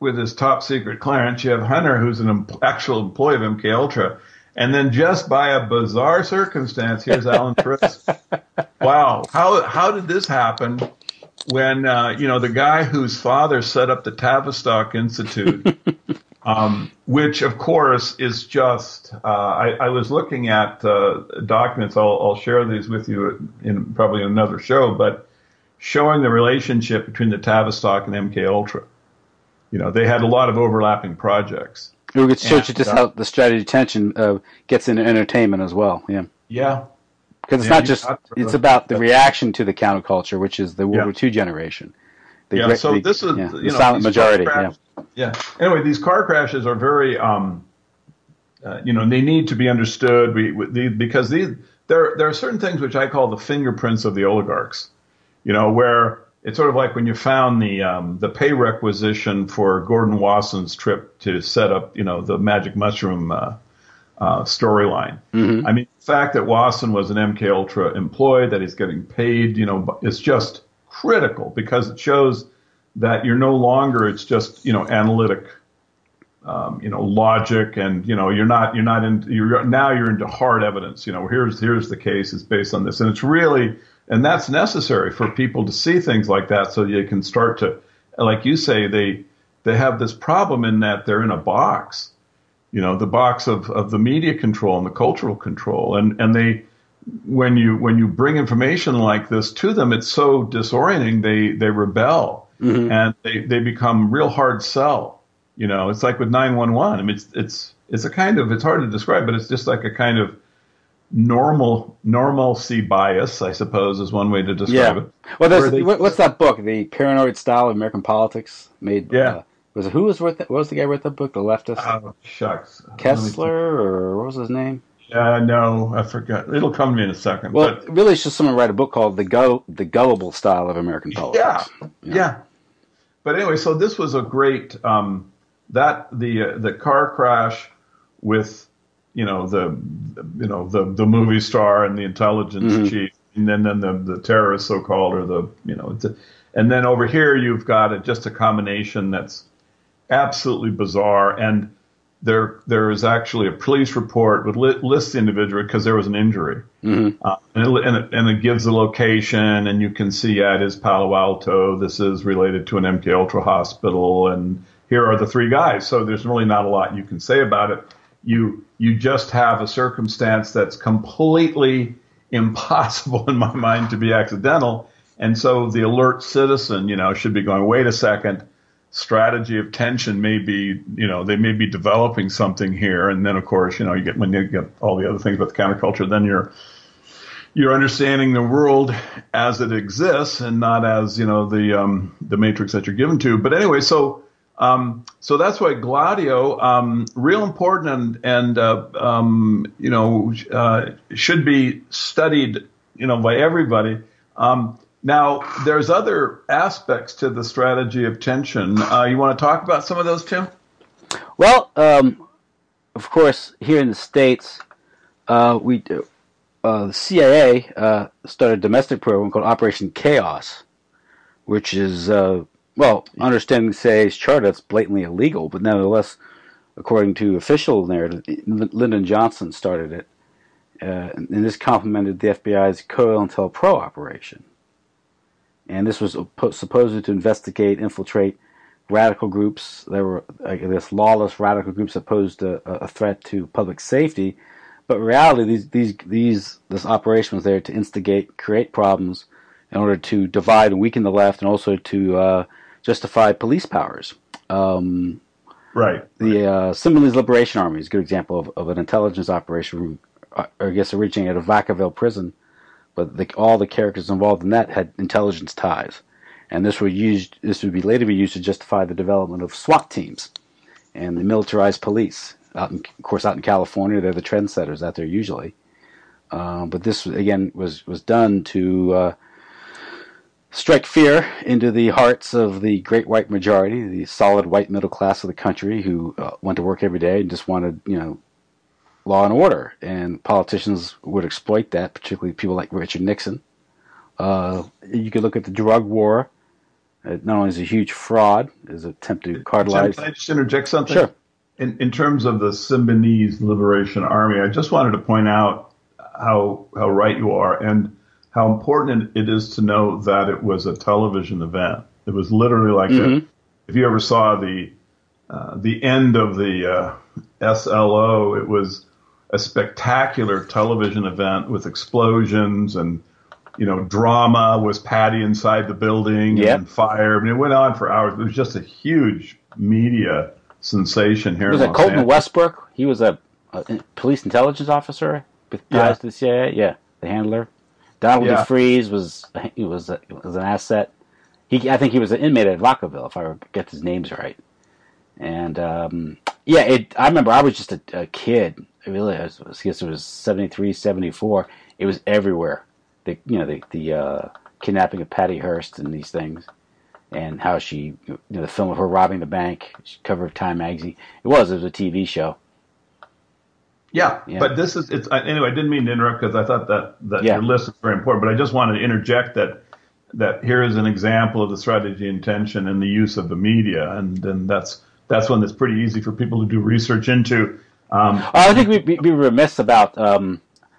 with his top secret clearance. You have Hunter, who's an em- actual employee of M K Ultra. And then just by a bizarre circumstance, here's Alan Trisk. Wow. How, how did this happen when, uh, you know, the guy whose father set up the Tavistock Institute, um, which, of course, is just, uh, I, I was looking at uh, documents. I'll, I'll share these with you in probably another show, but showing the relationship between the Tavistock and M K Ultra. You know, they had a lot of overlapping projects. We could show you just uh, how the strategy tension uh, gets into entertainment as well. Yeah. Yeah. Because it's yeah, not just, it's about the reaction to the counterculture, which is the World yeah. War Two generation. The yeah, great, so the, this is, yeah, you the know, silent majority. Yeah. yeah. Anyway, these car crashes are very, um, uh, you know, they need to be understood we, we, because these, there, there are certain things which I call the fingerprints of the oligarchs, you know, where it's sort of like when you found the um, the pay requisition for Gordon Wasson's trip to set up, you know, the Magic Mushroom uh, uh, storyline. Mm-hmm. I mean, the fact that Wasson was an M K Ultra employee, that he's getting paid, you know, is just critical because it shows that you're no longer, it's just, you know, analytic, um, you know, logic, and you know, you're not you're not in you're now you're into hard evidence. You know, here's here's the case, it's based on this, and it's really. And that's necessary for people to see things like that so you can start to, like you say, they they have this problem in that they're in a box, you know, the box of, of the media control and the cultural control. And, and they, when you when you bring information like this to them, it's so disorienting, they, they rebel mm-hmm. and they, they become real hard sell. You know, it's like with nine one one. I mean, it's, it's, it's a kind of, it's hard to describe, but it's just like a kind of normal normalcy bias, I suppose, is one way to describe yeah. it. Well, there's, they, what's that book? The Paranoid Style of American Politics. Made. Yeah. Uh, was it who was worth? What was the guy who wrote that book? The leftist. Oh shucks. Kessler, or what was his name? Yeah, uh, no, I forgot. It'll come to me in a second. Well, but, really, should someone write a book called "The Go the Gullible Style of American Politics"? Yeah. Yeah. yeah. But anyway, so this was a great um, that the uh, the car crash with. You know the, you know the the movie star and the intelligence mm-hmm. chief, and then then the the terrorist so called, or the you know, the, and then over here you've got a, just a combination that's absolutely bizarre. And there there is actually a police report with li- lists the individual because there was an injury, mm-hmm. uh, and, it, and, it, and it gives the location, and you can see yeah, it is Palo Alto. This is related to an M K Ultra hospital, and here are the three guys. So there's really not a lot you can say about it. You you just have a circumstance that's completely impossible in my mind to be accidental, and so the alert citizen, you know, should be going, wait a second, strategy of tension may be, you know, they may be developing something here, and then of course, you know, you get when you get all the other things about the counterculture, then you're you're understanding the world as it exists and not as, you know, the um, the matrix that you're given to. But anyway, so. Um, so that's why Gladio, um, real important and, and uh, um, you know, uh, should be studied, you know, by everybody. Um, now, there's other aspects to the strategy of tension. Uh, you want to talk about some of those, Tim? Well, um, of course, here in the States, uh, we uh, the C I A uh, started a domestic program called Operation Chaos, which is uh, Well, understanding C I A's charter, that's blatantly illegal, but nevertheless, according to official narrative, Lyndon Johnson started it, uh, and this complemented the F B I's COINTELPRO operation. And this was supposed to investigate, infiltrate radical groups. There were, I guess, lawless radical groups that posed a, a threat to public safety. But in reality, these, these, these, this operation was there to instigate, create problems in order to divide and weaken the left, and also to uh, justify police powers. Um, right. The uh, Symbionese Liberation Army is a good example of, of an intelligence operation, uh, I guess, originating at a Vacaville prison, but the, all the characters involved in that had intelligence ties, and this would used. This would be later be used to justify the development of SWAT teams and the militarized police. Out in, of course, out in California, they're the trendsetters out there usually. Uh, but this again was was done to uh, strike fear into the hearts of the great white majority, the solid white middle class of the country, who uh, went to work every day and just wanted, you know, law and order. And politicians would exploit that, particularly people like Richard Nixon. Uh, you could look at the drug war Uh, not only is it a huge fraud, is an attempt to Jim, cartelize. can I just interject something? Sure. In, in terms of the Symbionese Liberation Army, I just wanted to point out how how right you are and how important it is to know that it was a television event. It was literally like Mm-hmm. a, if you ever saw the uh, the end of the uh, S L O, it was a spectacular television event with explosions and you know drama. Was Patty inside the building and Yep. then fire? I mean, it went on for hours. It was just a huge media sensation here Was in it Los Colton Angeles. Westbrook? He was a, a police intelligence officer with ties Yeah. to the C I A. Yeah, the handler. Donald Yeah. DeFreeze was he was a, was an asset. He I think he was an inmate at Vacaville, if I get his names right. And um, yeah, it. I remember I was just a, a kid. Really, I, was, I guess it was seventy-three, seventy-four. It was everywhere. The you know the the uh, kidnapping of Patty Hearst and these things, and how she you know the film of her robbing the bank, cover of Time magazine. It was it was a T V show. Yeah, Yeah. but this is it's anyway. I didn't mean to interrupt because I thought that that Yeah. your list is very important. But I just wanted to interject that that here is an example of the strategy, intention, and the use of the media, and and that's that's one that's pretty easy for people to do research into. Um, I think we'd be, be remiss about um,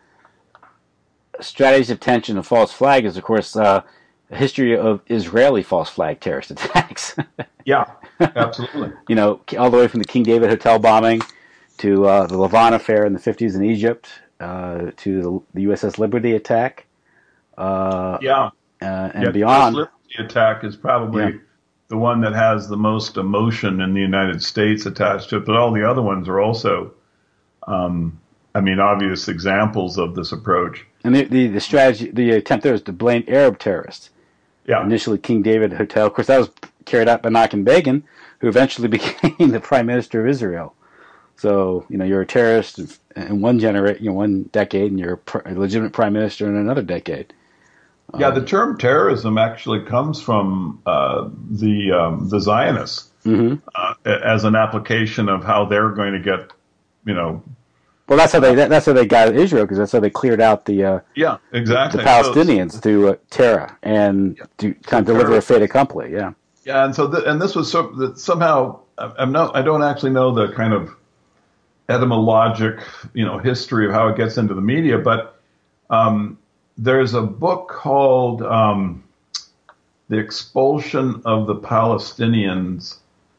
strategies of tension and false flag is, of course, uh, a history of Israeli false flag terrorist attacks. yeah, absolutely. You know, all the way from the King David Hotel bombing to uh, the Lavon affair in the fifties in Egypt, uh, to the, the U S S Liberty attack, uh, Yeah, uh, and yeah. The beyond. First Liberty attack is probably Yeah. the one that has the most emotion in the United States attached to it, but all the other ones are also, um, I mean, obvious examples of this approach. And the, the, the strategy, the attempt there was to blame Arab terrorists. Yeah, Initially, King David Hotel. Of course, that was carried out by Menachem Begin, who eventually became the Prime Minister of Israel. So, you know, you're a terrorist in one genera- you know, one decade, and you're a, pr- a legitimate prime minister in another decade. yeah. The term terrorism actually comes from uh, the um, the Zionists Mm-hmm. uh, as an application of how they're going to get, you know. Well, that's how they that, that's how they got Israel, because that's how they cleared out the uh, Yeah, the exactly. Palestinians So, through uh, Terra and to kind of deliver Terra- a fait accompli. Yeah. yeah, and so th- and this was so, that somehow I'm not. I don't actually know the kind of etymologic, you know, history of how it gets into the media, but um, there's a book called um, "The Expulsion of the Palestinians"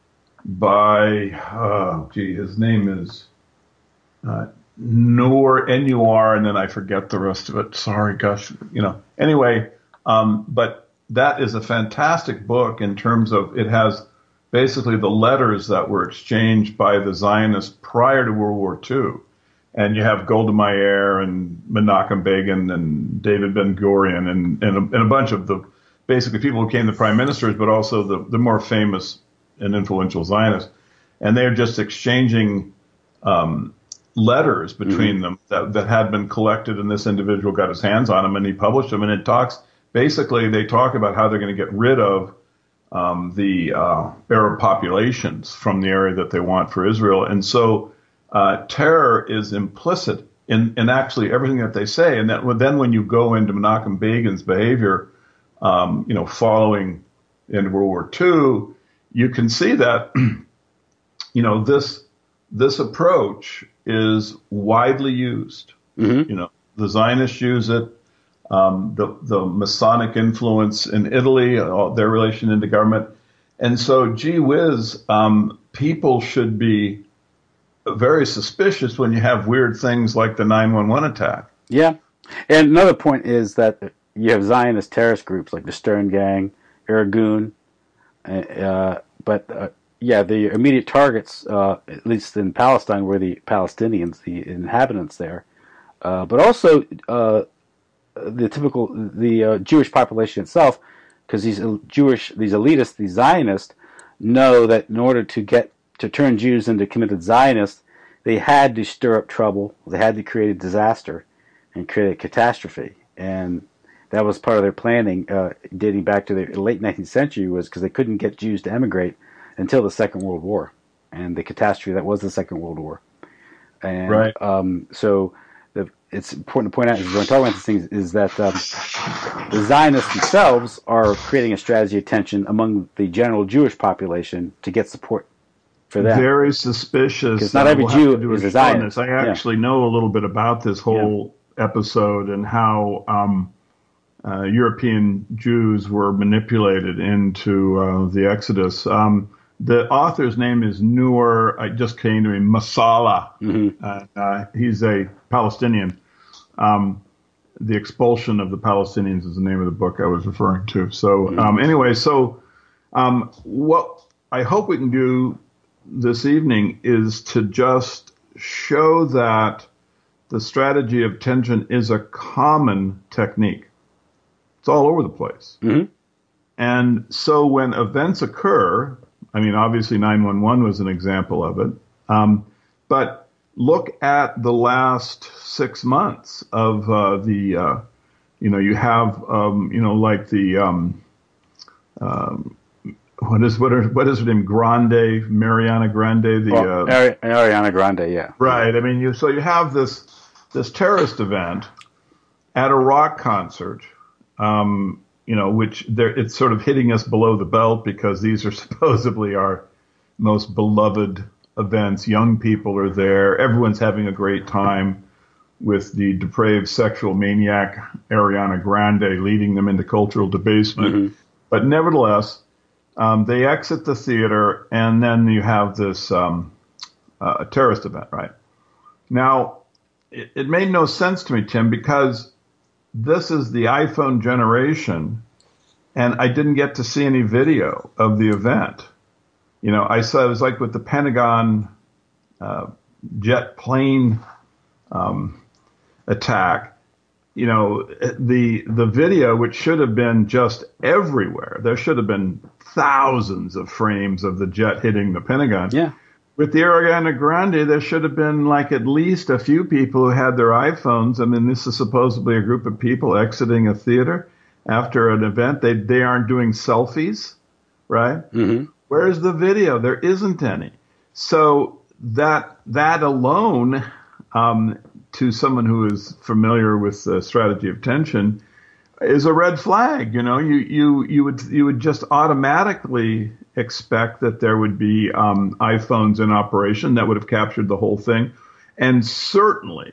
by, uh, gee, his name is uh, Noor, N U R, and then I forget the rest of it. Sorry, gosh, you know. Anyway, um, but that is a fantastic book in terms of it has basically the letters that were exchanged by the Zionists prior to World War Two. And you have Golda Meir and Menachem Begin and David Ben-Gurion and, and, a, and a bunch of the basically people who became the prime ministers, but also the, the more famous and influential Zionists. And they're just exchanging um, letters between mm-hmm. them that, that had been collected, and this individual got his hands on them and he published them. And it talks, basically, they talk about how they're going to get rid of um, the uh, Arab populations from the area that they want for Israel. And so uh, terror is implicit in, in actually everything that they say. And that then when you go into Menachem Begin's behavior, um, you know, following in World War Two, you can see that, you know, this this approach is widely used. Mm-hmm. You know, the Zionists use it. Um, the the Masonic influence in Italy, uh, their relation into government, and so, gee whiz, um, people should be very suspicious when you have weird things like the nine one one attack. Yeah, and another point is that you have Zionist terrorist groups like the Stern Gang, Irgun, uh, but uh, yeah, the immediate targets, uh, at least in Palestine, were the Palestinians, the inhabitants there, uh, but also uh, the typical the uh, Jewish population itself, because these Jewish, these elitists, these Zionists, know that in order to get to turn Jews into committed Zionists, they had to stir up trouble, they had to create a disaster, and create a catastrophe, and that was part of their planning, uh, dating back to the late nineteenth century, was because they couldn't get Jews to emigrate until the Second World War, and the catastrophe that was the Second World War. And right. um, so the, it's important to point out, as we're talking about these things, is that um, the Zionists themselves are creating a strategy of tension among the general Jewish population to get support for them. Very suspicious. Because not every we'll Jew is a Zionist. I actually yeah. know a little bit about this whole yeah. episode and how um, uh, European Jews were manipulated into uh, the Exodus. Um, the author's name is Noor, I just came to me, Masala. Mm-hmm. Uh, uh, he's a Palestinian. Um, the Expulsion of the Palestinians is the name of the book I was referring to. So mm-hmm. um, anyway, so um, what I hope we can do this evening is to just show that the strategy of tension is a common technique. It's all over the place. Mm-hmm. And so when events occur, I mean, obviously nine one one was an example of it, um, but look at the last six months of uh, the, uh, you know, you have, um, you know, like the, um, um, What is what, are, what is her name? Grande, Mariana Grande, the well, uh, Ari- Ariana Grande, yeah. Right. I mean, you so you have this this terrorist event at a rock concert, um, you know, which there it's sort of hitting us below the belt because these are supposedly our most beloved events. Young people are there. Everyone's having a great time with the depraved sexual maniac Ariana Grande leading them into cultural debasement. Mm-hmm. But nevertheless, Um, they exit the theater, and then you have this um, uh, terrorist event, right? Now, it, it made no sense to me, Tim, because this is the iPhone generation, and I didn't get to see any video of the event. You know, I saw it was like with the Pentagon uh, jet plane um, attack. You know, the the video, which should have been just everywhere, there should have been thousands of frames of the jet hitting the Pentagon. Yeah. With the Ariana Grande, there should have been like at least a few people who had their iPhones. I mean, this is supposedly a group of people exiting a theater after an event. They they aren't doing selfies, right? Mm-hmm. Where's the video? There isn't any. So that that alone, um, to someone who is familiar with the strategy of tension, is a red flag. You know, you you you would you would just automatically expect that there would be um, iPhones in operation that would have captured the whole thing, and certainly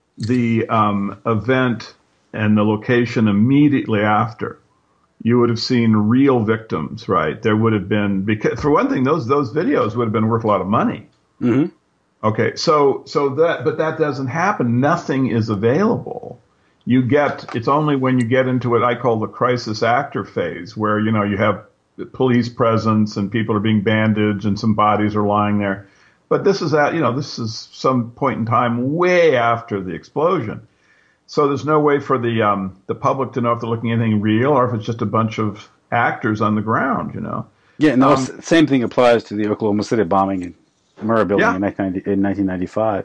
the um, event and the location immediately after, you would have seen real victims. Right? There would have been, because for one thing, those those videos would have been worth a lot of money. Mm-hmm. Okay, so so that but that doesn't happen. Nothing is available. You get it's only when you get into what I call the crisis actor phase, where you know you have police presence and people are being bandaged and some bodies are lying there. But this is at you know this is some point in time way after the explosion. So there's no way for the um, the public to know if they're looking at anything real or if it's just a bunch of actors on the ground. You know. Yeah, and the um, same thing applies to the Oklahoma City bombing and Murrah building yeah. in nineteen ninety-five,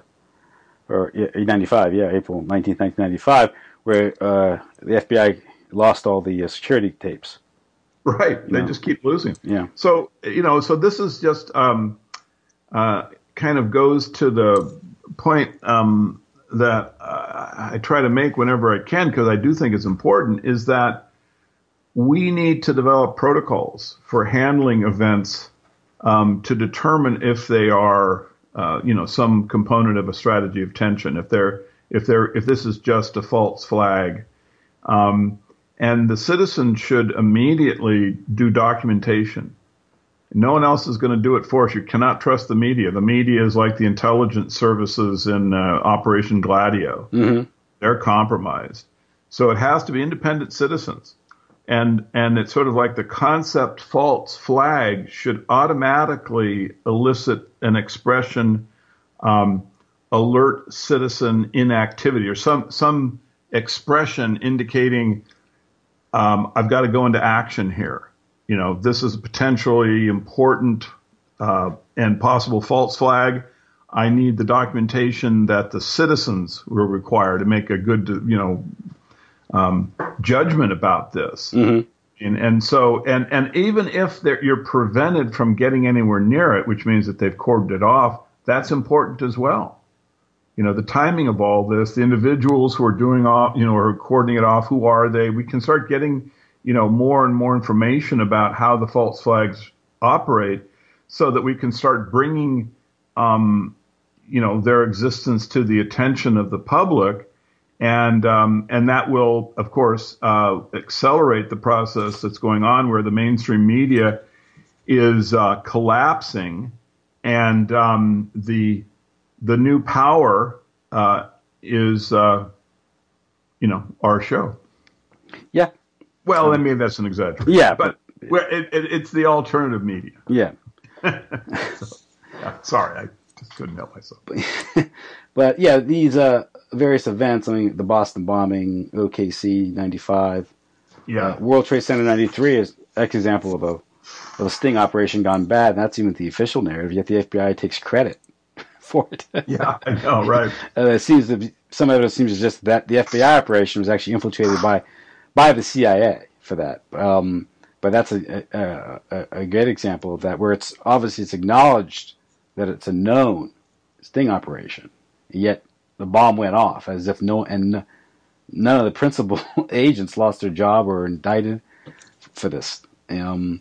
or yeah, ninety-five, yeah, April nineteenth, nineteen ninety-five, where uh, the F B I lost all the uh, security tapes. Right, they know? just keep losing. Yeah. So you know, so this is just um, uh, kind of goes to the point um, that uh, I try to make whenever I can, because I do think it's important, is that we need to develop protocols for handling events. Um, to determine if they are, uh, you know, some component of a strategy of tension, if they're, if they're, if this is just a false flag, um, and the citizen should immediately do documentation. No one else is going to do it for us. You cannot trust the media. The media is like the intelligence services in uh, Operation Gladio. Mm-hmm. They're compromised, so it has to be independent citizens. And and it's sort of like the concept false flag should automatically elicit an expression, um, alert citizen inactivity, or some some expression indicating um, I've got to go into action here. You know, this is a potentially important uh, and possible false flag. I need the documentation that the citizens will require to make a good, you know, Um, judgment about this. Mm-hmm. And, and so, and, and even if you're prevented from getting anywhere near it, which means that they've cordoned it off, that's important as well. you know, the timing of all this, the individuals who are doing off, you know, are recording it off, who are they? We can start getting, you know, more and more information about how the false flags operate so that we can start bringing, um, you know, their existence to the attention of the public. And um, and that will, of course, uh, accelerate the process that's going on where the mainstream media is uh, collapsing, and um, the the new power uh, is, uh, you know, our show. Yeah. Well, I mean that's an exaggeration. Yeah, but, but it, it, it's the alternative media. Yeah. so, yeah. Sorry, I just couldn't help myself. But yeah, these uh, various events. I mean, the Boston bombing, O K C ninety-five, yeah, uh, World Trade Center ninety-three is an example of a of a sting operation gone bad. And that's even the official narrative. Yet the F B I takes credit for it. Yeah, I know, right? uh, it seems to be, some of it seems to just that the F B I operation was actually infiltrated by by the C I A for that. Um, but that's a, a, a, a great example of that, where it's obviously it's acknowledged that it's a known sting operation. Yet the bomb went off as if no, and none of the principal agents lost their job or were indicted for this. Um,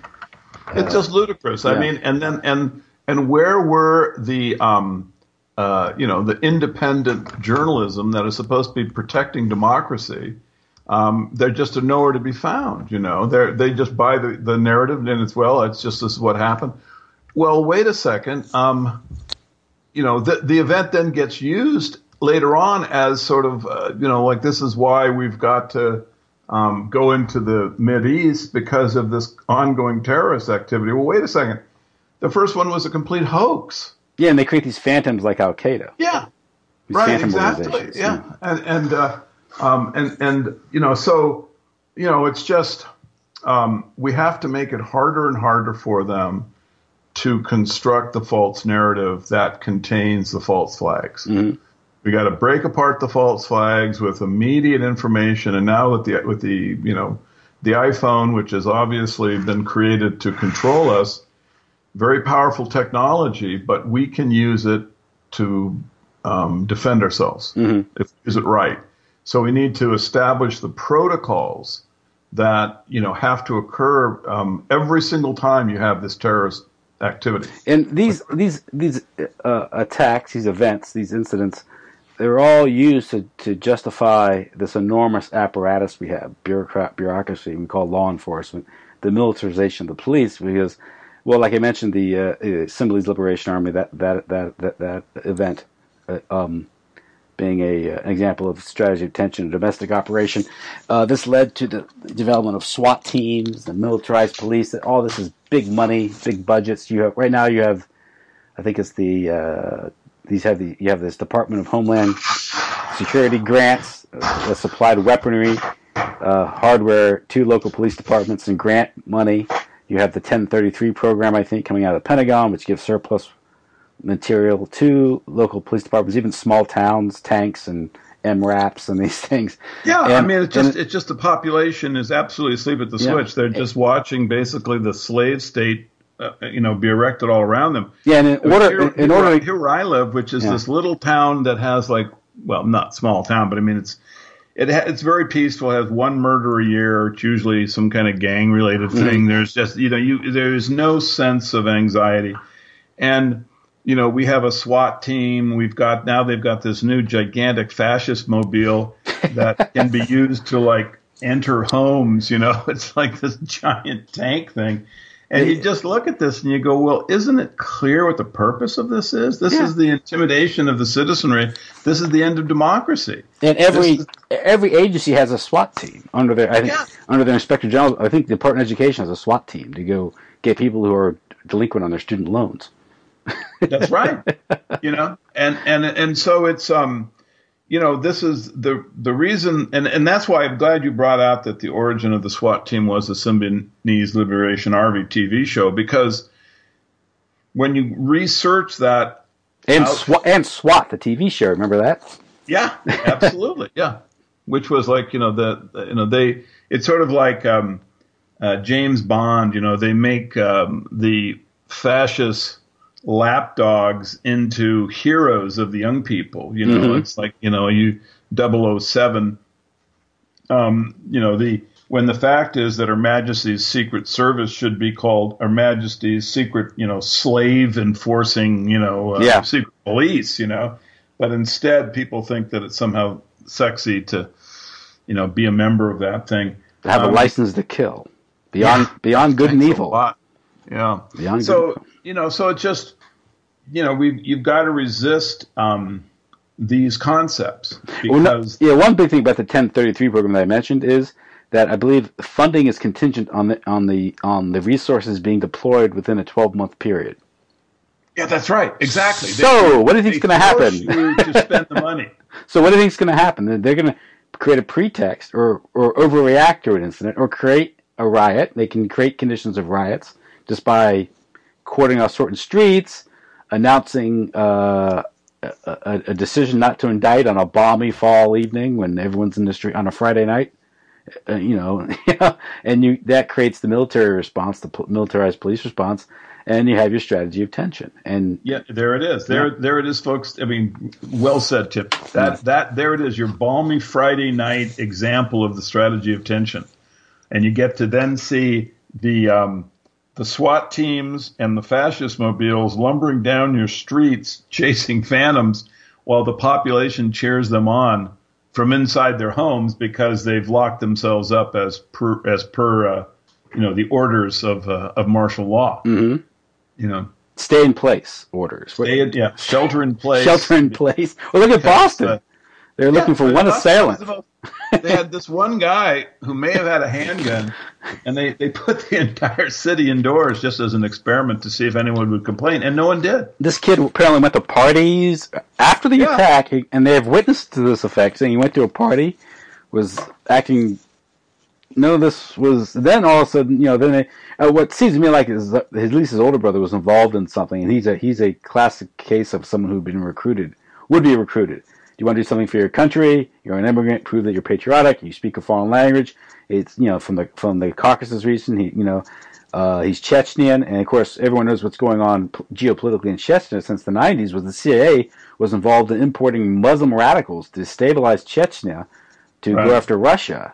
it's uh, just ludicrous. Yeah. I mean, and then and and where were the um, uh, you know the independent journalism that is supposed to be protecting democracy? Um, they're just nowhere to be found. You know, they they just buy the, the narrative, and it's well, it's just this is what happened. Well, wait a second. Um, You know, the, the event then gets used later on as sort of, uh, you know, like this is why we've got to um, go into the Mideast because of this ongoing terrorist activity. Well, wait a second. The first one was a complete hoax. Yeah, and they create these phantoms like Al Qaeda. Yeah, these right, exactly. Yeah, yeah. and and uh, um, and and you know, so you know, it's just um, we have to make it harder and harder for them to construct the false narrative that contains the false flags. Mm-hmm. We got to break apart the false flags with immediate information. And now with the with the you know the iPhone, which has obviously been created to control us, very powerful technology, but we can use it to um, defend ourselves mm-hmm. if we use it right. So we need to establish the protocols that you know have to occur um, every single time you have this terrorist activity. And these these these uh, attacks, these events, these incidents, they're all used to, to justify this enormous apparatus we have, bureaucrat bureaucracy we call law enforcement, the militarization of the police. Because, well, like I mentioned, the uh, Symbionese Liberation Army, that that that that, that event, uh, um, being a uh, an example of strategy of tension, a domestic operation, uh, this led to the development of SWAT teams, the militarized police. All this is big money, big budgets. You have right now. You have, I think it's the uh, these have the you have this Department of Homeland Security grants uh, that supplied weaponry, uh, hardware to local police departments, and grant money. You have the ten thirty-three program, I think, coming out of the Pentagon, which gives surplus material to local police departments, even small towns, tanks and M RAPs and these things. Yeah, and, I mean, it's just it's just the population is absolutely asleep at the yeah, switch. They're just watching basically the slave state, uh, you know, be erected all around them. Yeah, and in order, here, in, in here, order, here where I live, which is yeah. this little town that has like, well, not small town, but I mean, it's it ha- it's very peaceful. It has one murder a year. It's usually some kind of gang related thing. Mm-hmm. There's just you know, you there's no sense of anxiety, and you know, we have a SWAT team. We've got now they've got this new gigantic fascist mobile that can be used to like enter homes. You know, it's like this giant tank thing. And you just look at this and you go, well, isn't it clear what the purpose of this is? This yeah. is the intimidation of the citizenry. This is the end of democracy. And every is, every agency has a SWAT team under their I think yeah. under their inspector general. I think the Department of Education has a SWAT team to go get people who are delinquent on their student loans. That's right. You know, and, and, and so it's, um, you know, this is the, the reason, and, and that's why I'm glad you brought out that the origin of the SWAT team was the Symbionese Liberation Army T V show, because when you research that. And, out, SWAT, and SWAT, the T V show, remember that? Yeah, absolutely. Yeah. Which was like, you know, the, you know, they, it's sort of like, um, uh, James Bond, you know, they make, um, the fascist lapdogs into heroes of the young people. You know, mm-hmm. It's like, you know, you double oh seven, um, you know, the, when the fact is that Her Majesty's Secret Service should be called Her Majesty's Secret, you know, slave enforcing, you know, uh, yeah. secret police, you know, but instead people think that it's somehow sexy to, you know, be a member of that thing. To have um, a license to kill beyond, yeah, beyond good and evil. A lot. Yeah. Beyond so, good. you know, so it's just, you know, we you've got to resist um, these concepts because well, no, yeah, one big thing about the ten thirty-three program that I mentioned is that I believe funding is contingent on the on the on the resources being deployed within a twelve month period. Yeah, that's right. Exactly. So, they, what do you think is going to happen? You to spend the money. So, what do you think is going to happen? They're going to create a pretext or or overreact to an incident or create a riot. They can create conditions of riots just by cording off certain streets, announcing uh, a, a, a decision not to indict on a balmy fall evening when everyone's in the street on a Friday night. Uh, you know, and you that creates the military response, the militarized police response, and you have your strategy of tension. And yeah, there it is. There, yeah. there it is, folks. I mean, well said, Tip. That, yeah. that, there it is. Your balmy Friday night example of the strategy of tension, and you get to then see the um, the SWAT teams and the fascist mobiles lumbering down your streets, chasing phantoms, while the population cheers them on from inside their homes because they've locked themselves up as per as per uh, you know the orders of uh, of martial law. Mm-hmm. You know, stay in place orders. Stay in, yeah, shelter in place. Shelter in place. Well, look at Boston. Uh, They're looking yeah, for one assailant. About, they had this one guy who may have had a handgun, and they, they put the entire city indoors just as an experiment to see if anyone would complain, and no one did. This kid apparently went to parties after the yeah. attack, and they have witnesses to this effect, saying he went to a party, was acting... No, this was... Then all of a sudden, you know, then they... Uh, what seems to me like is that at least his older brother was involved in something, and he's a he's a classic case of someone who'd been recruited, would be recruited. You want to do something for your country, you're an immigrant, prove that you're patriotic, you speak a foreign language. It's, you know, from the from the Caucasus region, he, you know, uh, he's Chechnyan, and of course everyone knows what's going on geopolitically in Chechnya since the nineties, was the C I A was involved in importing Muslim radicals to destabilize Chechnya to right. go after Russia.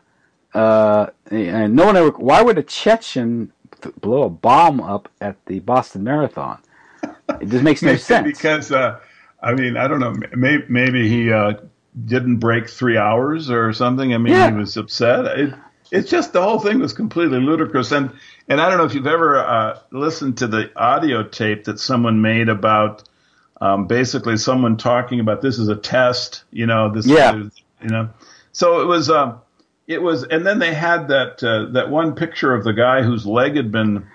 Uh, and no one ever, why would a Chechen blow a bomb up at the Boston Marathon? It just makes no sense. Because, uh, I mean, I don't know. Maybe, maybe he uh, didn't break three hours or something. I mean, yeah. he was upset. It, it's just the whole thing was completely ludicrous. And and I don't know if you've ever uh, listened to the audio tape that someone made about um, basically someone talking about this is a test. You know, this. Yeah. Is, you know, so it was. Um, it was, and then they had that uh, that one picture of the guy whose leg had been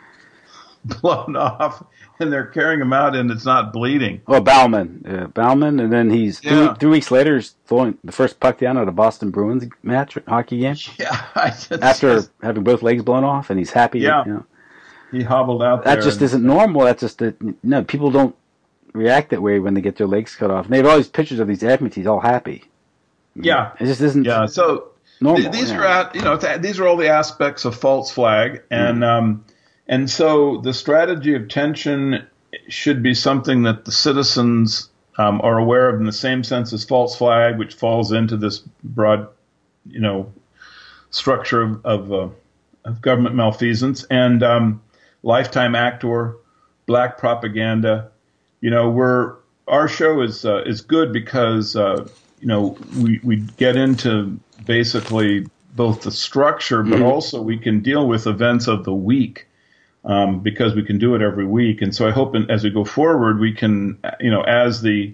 blown off. And they're carrying him out, and it's not bleeding. Oh, Bauman. Uh, Bauman, and then he's yeah. three, three weeks later, he's throwing the first puck down at a Boston Bruins match, hockey game. Yeah. I just, After just, having both legs blown off, and he's happy. Yeah. You know. He hobbled out that there. That just and, isn't normal. That's just that, no, people don't react that way when they get their legs cut off. And they have all these pictures of these amputees all happy. Yeah. It just isn't yeah. So normal. Th- these yeah. are, at, you know, th- these are all the aspects of false flag. And, mm. um, and so the strategy of tension should be something that the citizens um, are aware of in the same sense as false flag, which falls into this broad, you know, structure of of, uh, of government malfeasance, and um, lifetime actor, black propaganda. You know, we're our show is uh, is good because uh, you know we we get into basically both the structure, but mm-hmm. also we can deal with events of the week. Um, because we can do it every week, and so I hope, in, as we go forward, we can, you know, as the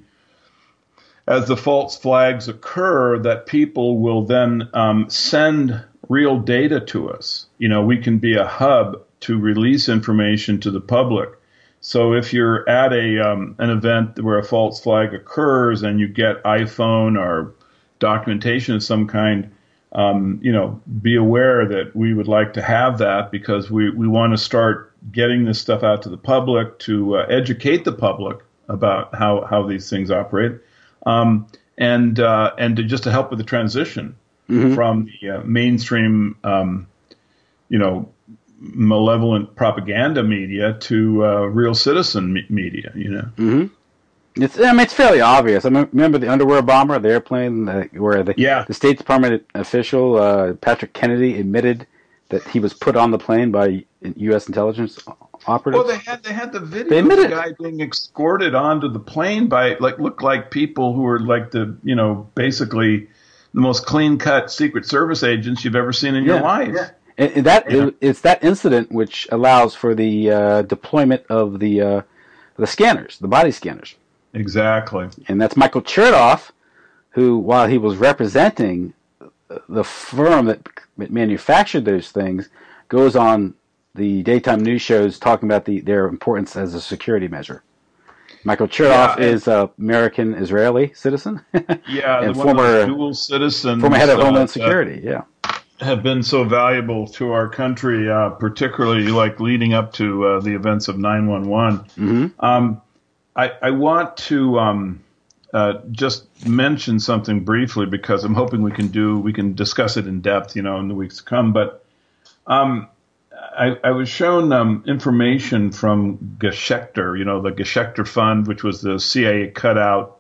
as the false flags occur, that people will then um, send real data to us. You know, we can be a hub to release information to the public. So if you're at a um, an event where a false flag occurs and you get iPhone or documentation of some kind. Um, you know, be aware that we would like to have that because we, we want to start getting this stuff out to the public to uh, educate the public about how, how these things operate, um, and uh, and to just to help with the transition mm-hmm. from the uh, mainstream, um, you know, malevolent propaganda media to uh, real citizen me- media, you know. Mm-hmm. It's, I mean, it's fairly obvious. I mean, remember the underwear bomber, the airplane, uh, where the, yeah. the State Department official, uh, Patrick Kennedy, admitted that he was put on the plane by U S intelligence operatives. Well, they had they had the video of the guy being escorted onto the plane by, like, looked like people who were like the, you know, basically the most clean-cut Secret Service agents you've ever seen in yeah. your life. Yeah. And that yeah. it's that incident which allows for the uh, deployment of the uh, the scanners, the body scanners. Exactly. And that's Michael Chertoff, who, while he was representing the firm that manufactured those things, goes on the daytime news shows talking about the their importance as a security measure. Michael Chertoff yeah, is an American Israeli citizen. yeah, and the former one of those dual citizens, former head of uh, Homeland Security. Uh, yeah. have been so valuable to our country, uh, particularly like leading up to uh, the events of nine one one. Mm-hmm. Um, I, I want to um, uh, just mention something briefly because I'm hoping we can do we can discuss it in depth, you know, in the weeks to come. But um, I, I was shown um, information from Geschecter, you know, the Geschecter Fund, which was the C I A cutout.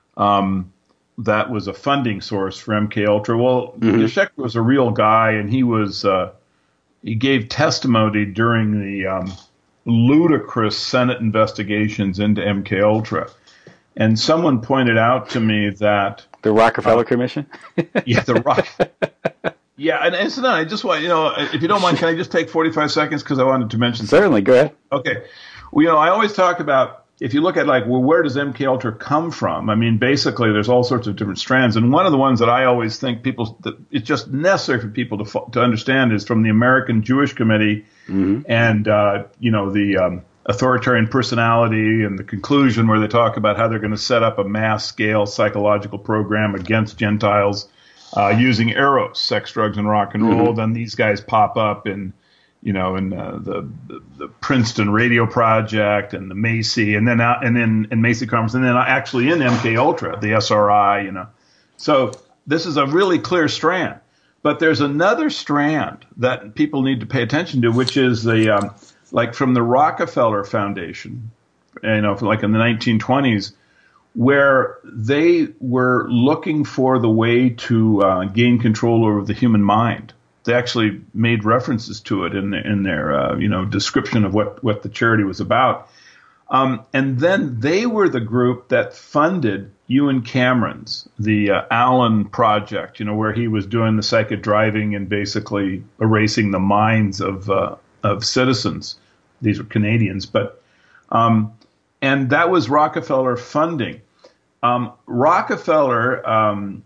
Um, that was a funding source for M K Ultra. Well, mm-hmm. Geschecter was a real guy, and he was uh, he gave testimony during the um, ludicrous Senate investigations into M K Ultra. And someone pointed out to me that the Rockefeller uh, Commission. yeah, the Rock. Yeah, and incidentally, I just want you know, if you don't mind, can I just take forty-five seconds because I wanted to mention certainly. Something. Go ahead. Okay. Well, you know, I always talk about. If you look at, like, well, where does M K Ultra come from? I mean, basically, there's all sorts of different strands. And one of the ones that I always think people, that it's just necessary for people to to understand is from the American Jewish Committee mm-hmm. and, uh, you know, the um, authoritarian personality and the conclusion where they talk about how they're going to set up a mass-scale psychological program against Gentiles uh, using Eros, sex, drugs, and rock and roll. Mm-hmm. Then these guys pop up in you know, in uh, the, the the Princeton Radio Project and the Macy, and then uh, and then in Macy Conference, and then actually in M K Ultra, the S R I, you know. So this is a really clear strand. But there's another strand that people need to pay attention to, which is the um, like from the Rockefeller Foundation, you know, like in the nineteen twenties, where they were looking for the way to uh, gain control over the human mind. They actually made references to it in, the, in their, uh, you know, description of what, what the charity was about. Um, and then they were the group that funded Ewan Cameron's, the uh, Allen Project, you know, where he was doing the psychic driving and basically erasing the minds of uh, of citizens. These were Canadians, but um, and that was Rockefeller funding. Um, Rockefeller, um,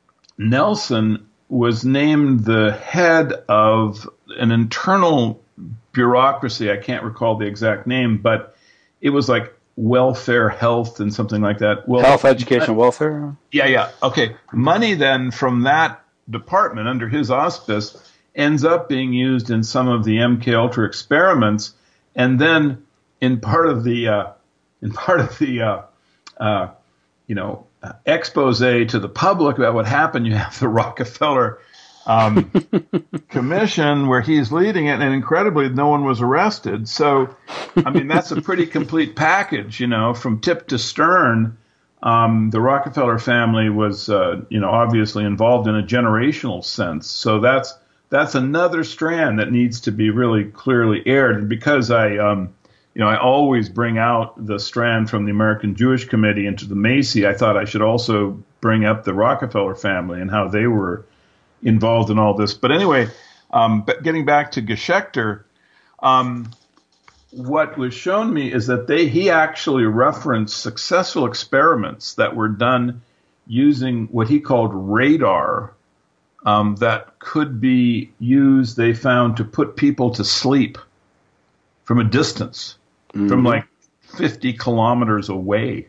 Nelson was named the head of an internal bureaucracy. I can't recall the exact name, but it was like welfare, health, and something like that. Well, health, education, welfare? Yeah, yeah. Okay. Money then from that department under his auspice ends up being used in some of the M K Ultra experiments, and then in part of the uh, in part of the uh, uh, you know expose to the public about what happened, you have the Rockefeller um, Commission where he's leading it, and incredibly, no one was arrested. So, I mean, that's a pretty complete package, you know, from tip to stern. Um, the Rockefeller family was, uh, you know, obviously involved in a generational sense. So that's that's another strand that needs to be really clearly aired. And because I, um, you know, I always bring out the strand from the American Jewish Committee into the Macy, I thought I should also bring up the Rockefeller family and how they were involved in all this. But anyway, um, but getting back to Geschecter, um, what was shown me is that they he actually referenced successful experiments that were done using what he called radar um, that could be used, they found, to put people to sleep from a distance, mm-hmm. from like fifty kilometers away.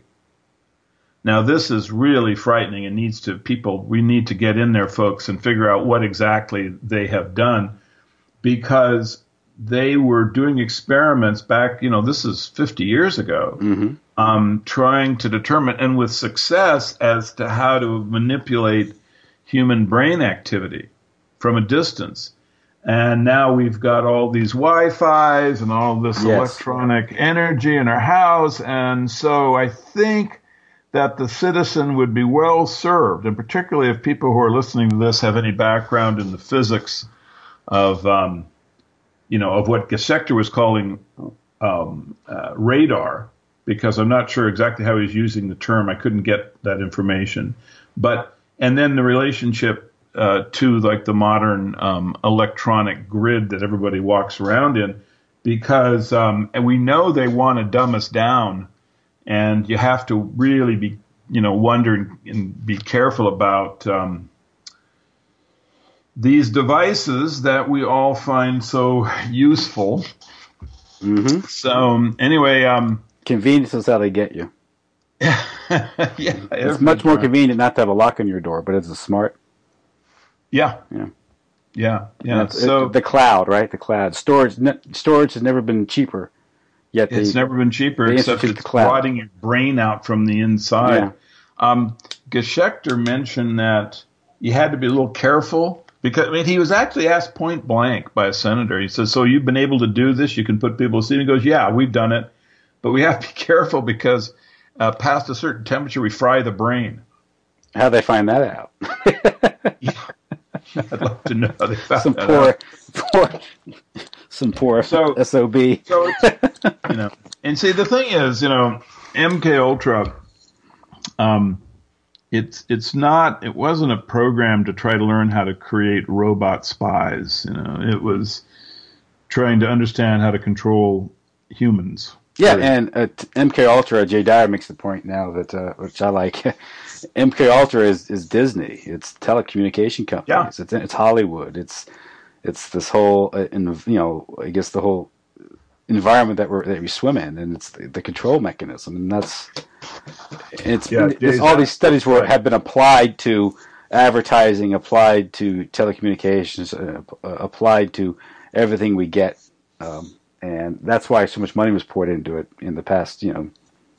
Now, this is really frightening and needs to people, we need to get in there, folks, and figure out what exactly they have done, because they were doing experiments back, you know, this is fifty years ago, mm-hmm. um, trying to determine, and with success, as to how to manipulate human brain activity from a distance. And now we've got all these Wi-Fis and all this Yes. electronic energy in our house. And so I think that the citizen would be well served, and particularly if people who are listening to this have any background in the physics of, um, you know, of what Geshechter was calling um, uh, radar, because I'm not sure exactly how he's using the term. I couldn't get that information. But, and then the relationship uh, to like the modern um, electronic grid that everybody walks around in, because, um, and we know they want to dumb us down. And you have to really be, you know, wonder and be careful about um, these devices that we all find so useful. Mm-hmm. So um, anyway, um, convenience is how they get you. yeah, It's much more convenient not to have a lock on your door, but it's a smart. Yeah, Yeah, yeah, yeah. It's, So it, the cloud, right? The cloud storage. Ne- storage has never been cheaper. Yet it's they, never been cheaper, they except instituted it's the cloud. rotting your brain out from the inside. Yeah. Um, Geshechter mentioned that you had to be a little careful because I mean he was actually asked point blank by a senator. He says, "So you've been able to do this? You can put people to sleep?" He goes, "Yeah, we've done it, but we have to be careful because uh, past a certain temperature, we fry the brain." How'd they find that out? Yeah. I'd love to know how they found Some that poor, out. poor, some poor So- S O B. So it's, you know, and see the thing is, you know, M K Ultra, um, it's it's not, it wasn't a program to try to learn how to create robot spies. You know, it was trying to understand how to control humans. Yeah, and uh, M K Ultra, Jay Dyer makes the point now that, uh, which I like. M K Ultra is, is Disney. It's telecommunication companies. Yeah. It's it's Hollywood. It's it's this whole, uh, in the, you know, I guess the whole environment that we that we swim in, and it's the, the control mechanism, and that's it's Yeah, been, it's, all these studies were have been applied to advertising, applied to telecommunications, uh, uh, applied to everything we get. Um, And that's why so much money was poured into it in the past, you know,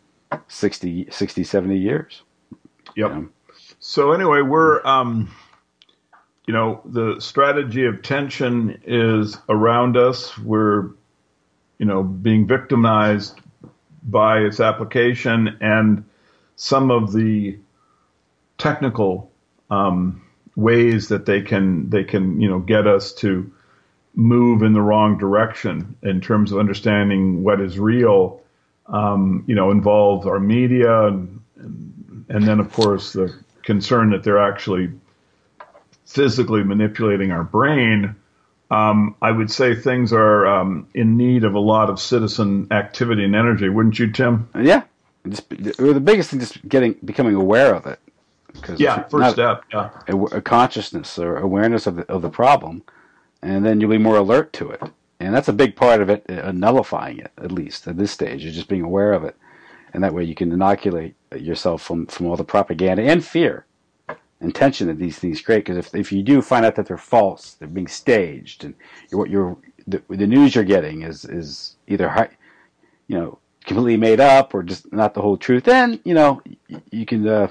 sixty, sixty, seventy years. Yep. Yeah. So anyway, we're, um, you know, the strategy of tension is around us. We're, you know, being victimized by its application and some of the technical um, ways that they can they can you know get us to move in the wrong direction in terms of understanding what is real. Um, you know, involves our media and, and and then of course the concern that they're actually physically manipulating our brain. Um, I would say things are um, in need of a lot of citizen activity and energy, wouldn't you, Tim? Yeah. Just, the biggest thing is getting, becoming aware of it. Yeah, first step. Yeah, a, a consciousness or awareness of the, of the problem, and then you'll be more alert to it. And that's a big part of it, uh, nullifying it, at least at this stage, is just being aware of it. And that way you can inoculate yourself from, from all the propaganda and fear and tension that these things create. Because if, if you do find out that they're false, they're being staged, and you're, what you're, the, the news you're getting is, is either high, you know, completely made up or just not the whole truth, then, you know, you, you can uh,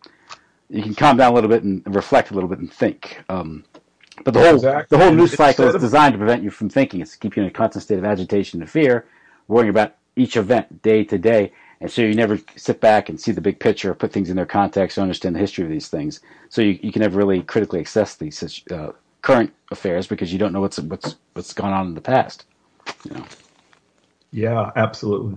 you can calm down a little bit and reflect a little bit and think. Um, but the whole exactly. the whole news Instead cycle is of- designed to prevent you from thinking. It's to keep you in a constant state of agitation and fear, worrying about each event day to day. And so you never sit back and see the big picture, put things in their context, or understand the history of these things. So you, you can never really critically assess these uh, current affairs because you don't know what's what's what's gone on in the past. You know. yeah, absolutely.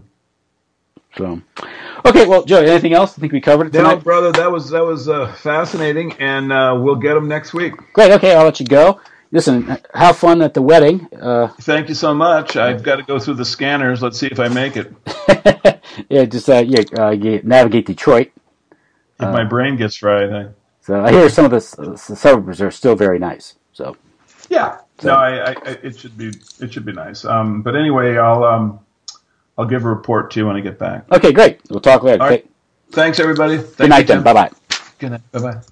So, okay, well, Joe, anything else? I think we covered it No, tonight. brother, that was that was uh, fascinating, and uh, we'll get them next week. Great. Okay, I'll let you go. Listen, have fun at the wedding. Uh, Thank you so much. I've got to go through the scanners. Let's see if I make it. yeah, just uh, yeah, uh, yeah, navigate Detroit. If my brain gets right. I, So I hear some of the s- s- suburbs are still very nice. So yeah. So- No, I, I, I- it should be it should be nice. Um, but anyway, I'll um, I'll give a report to you when I get back. okay, great. We'll talk later. All right. Okay. Thanks, everybody. Thank Good night, you, Tim. then. Bye bye. Good night. Bye bye.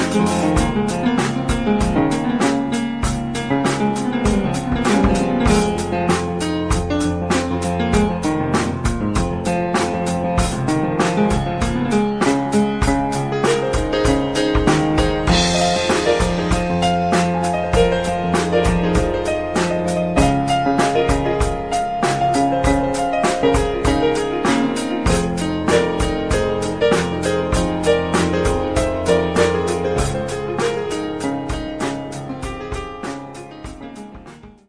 Bye.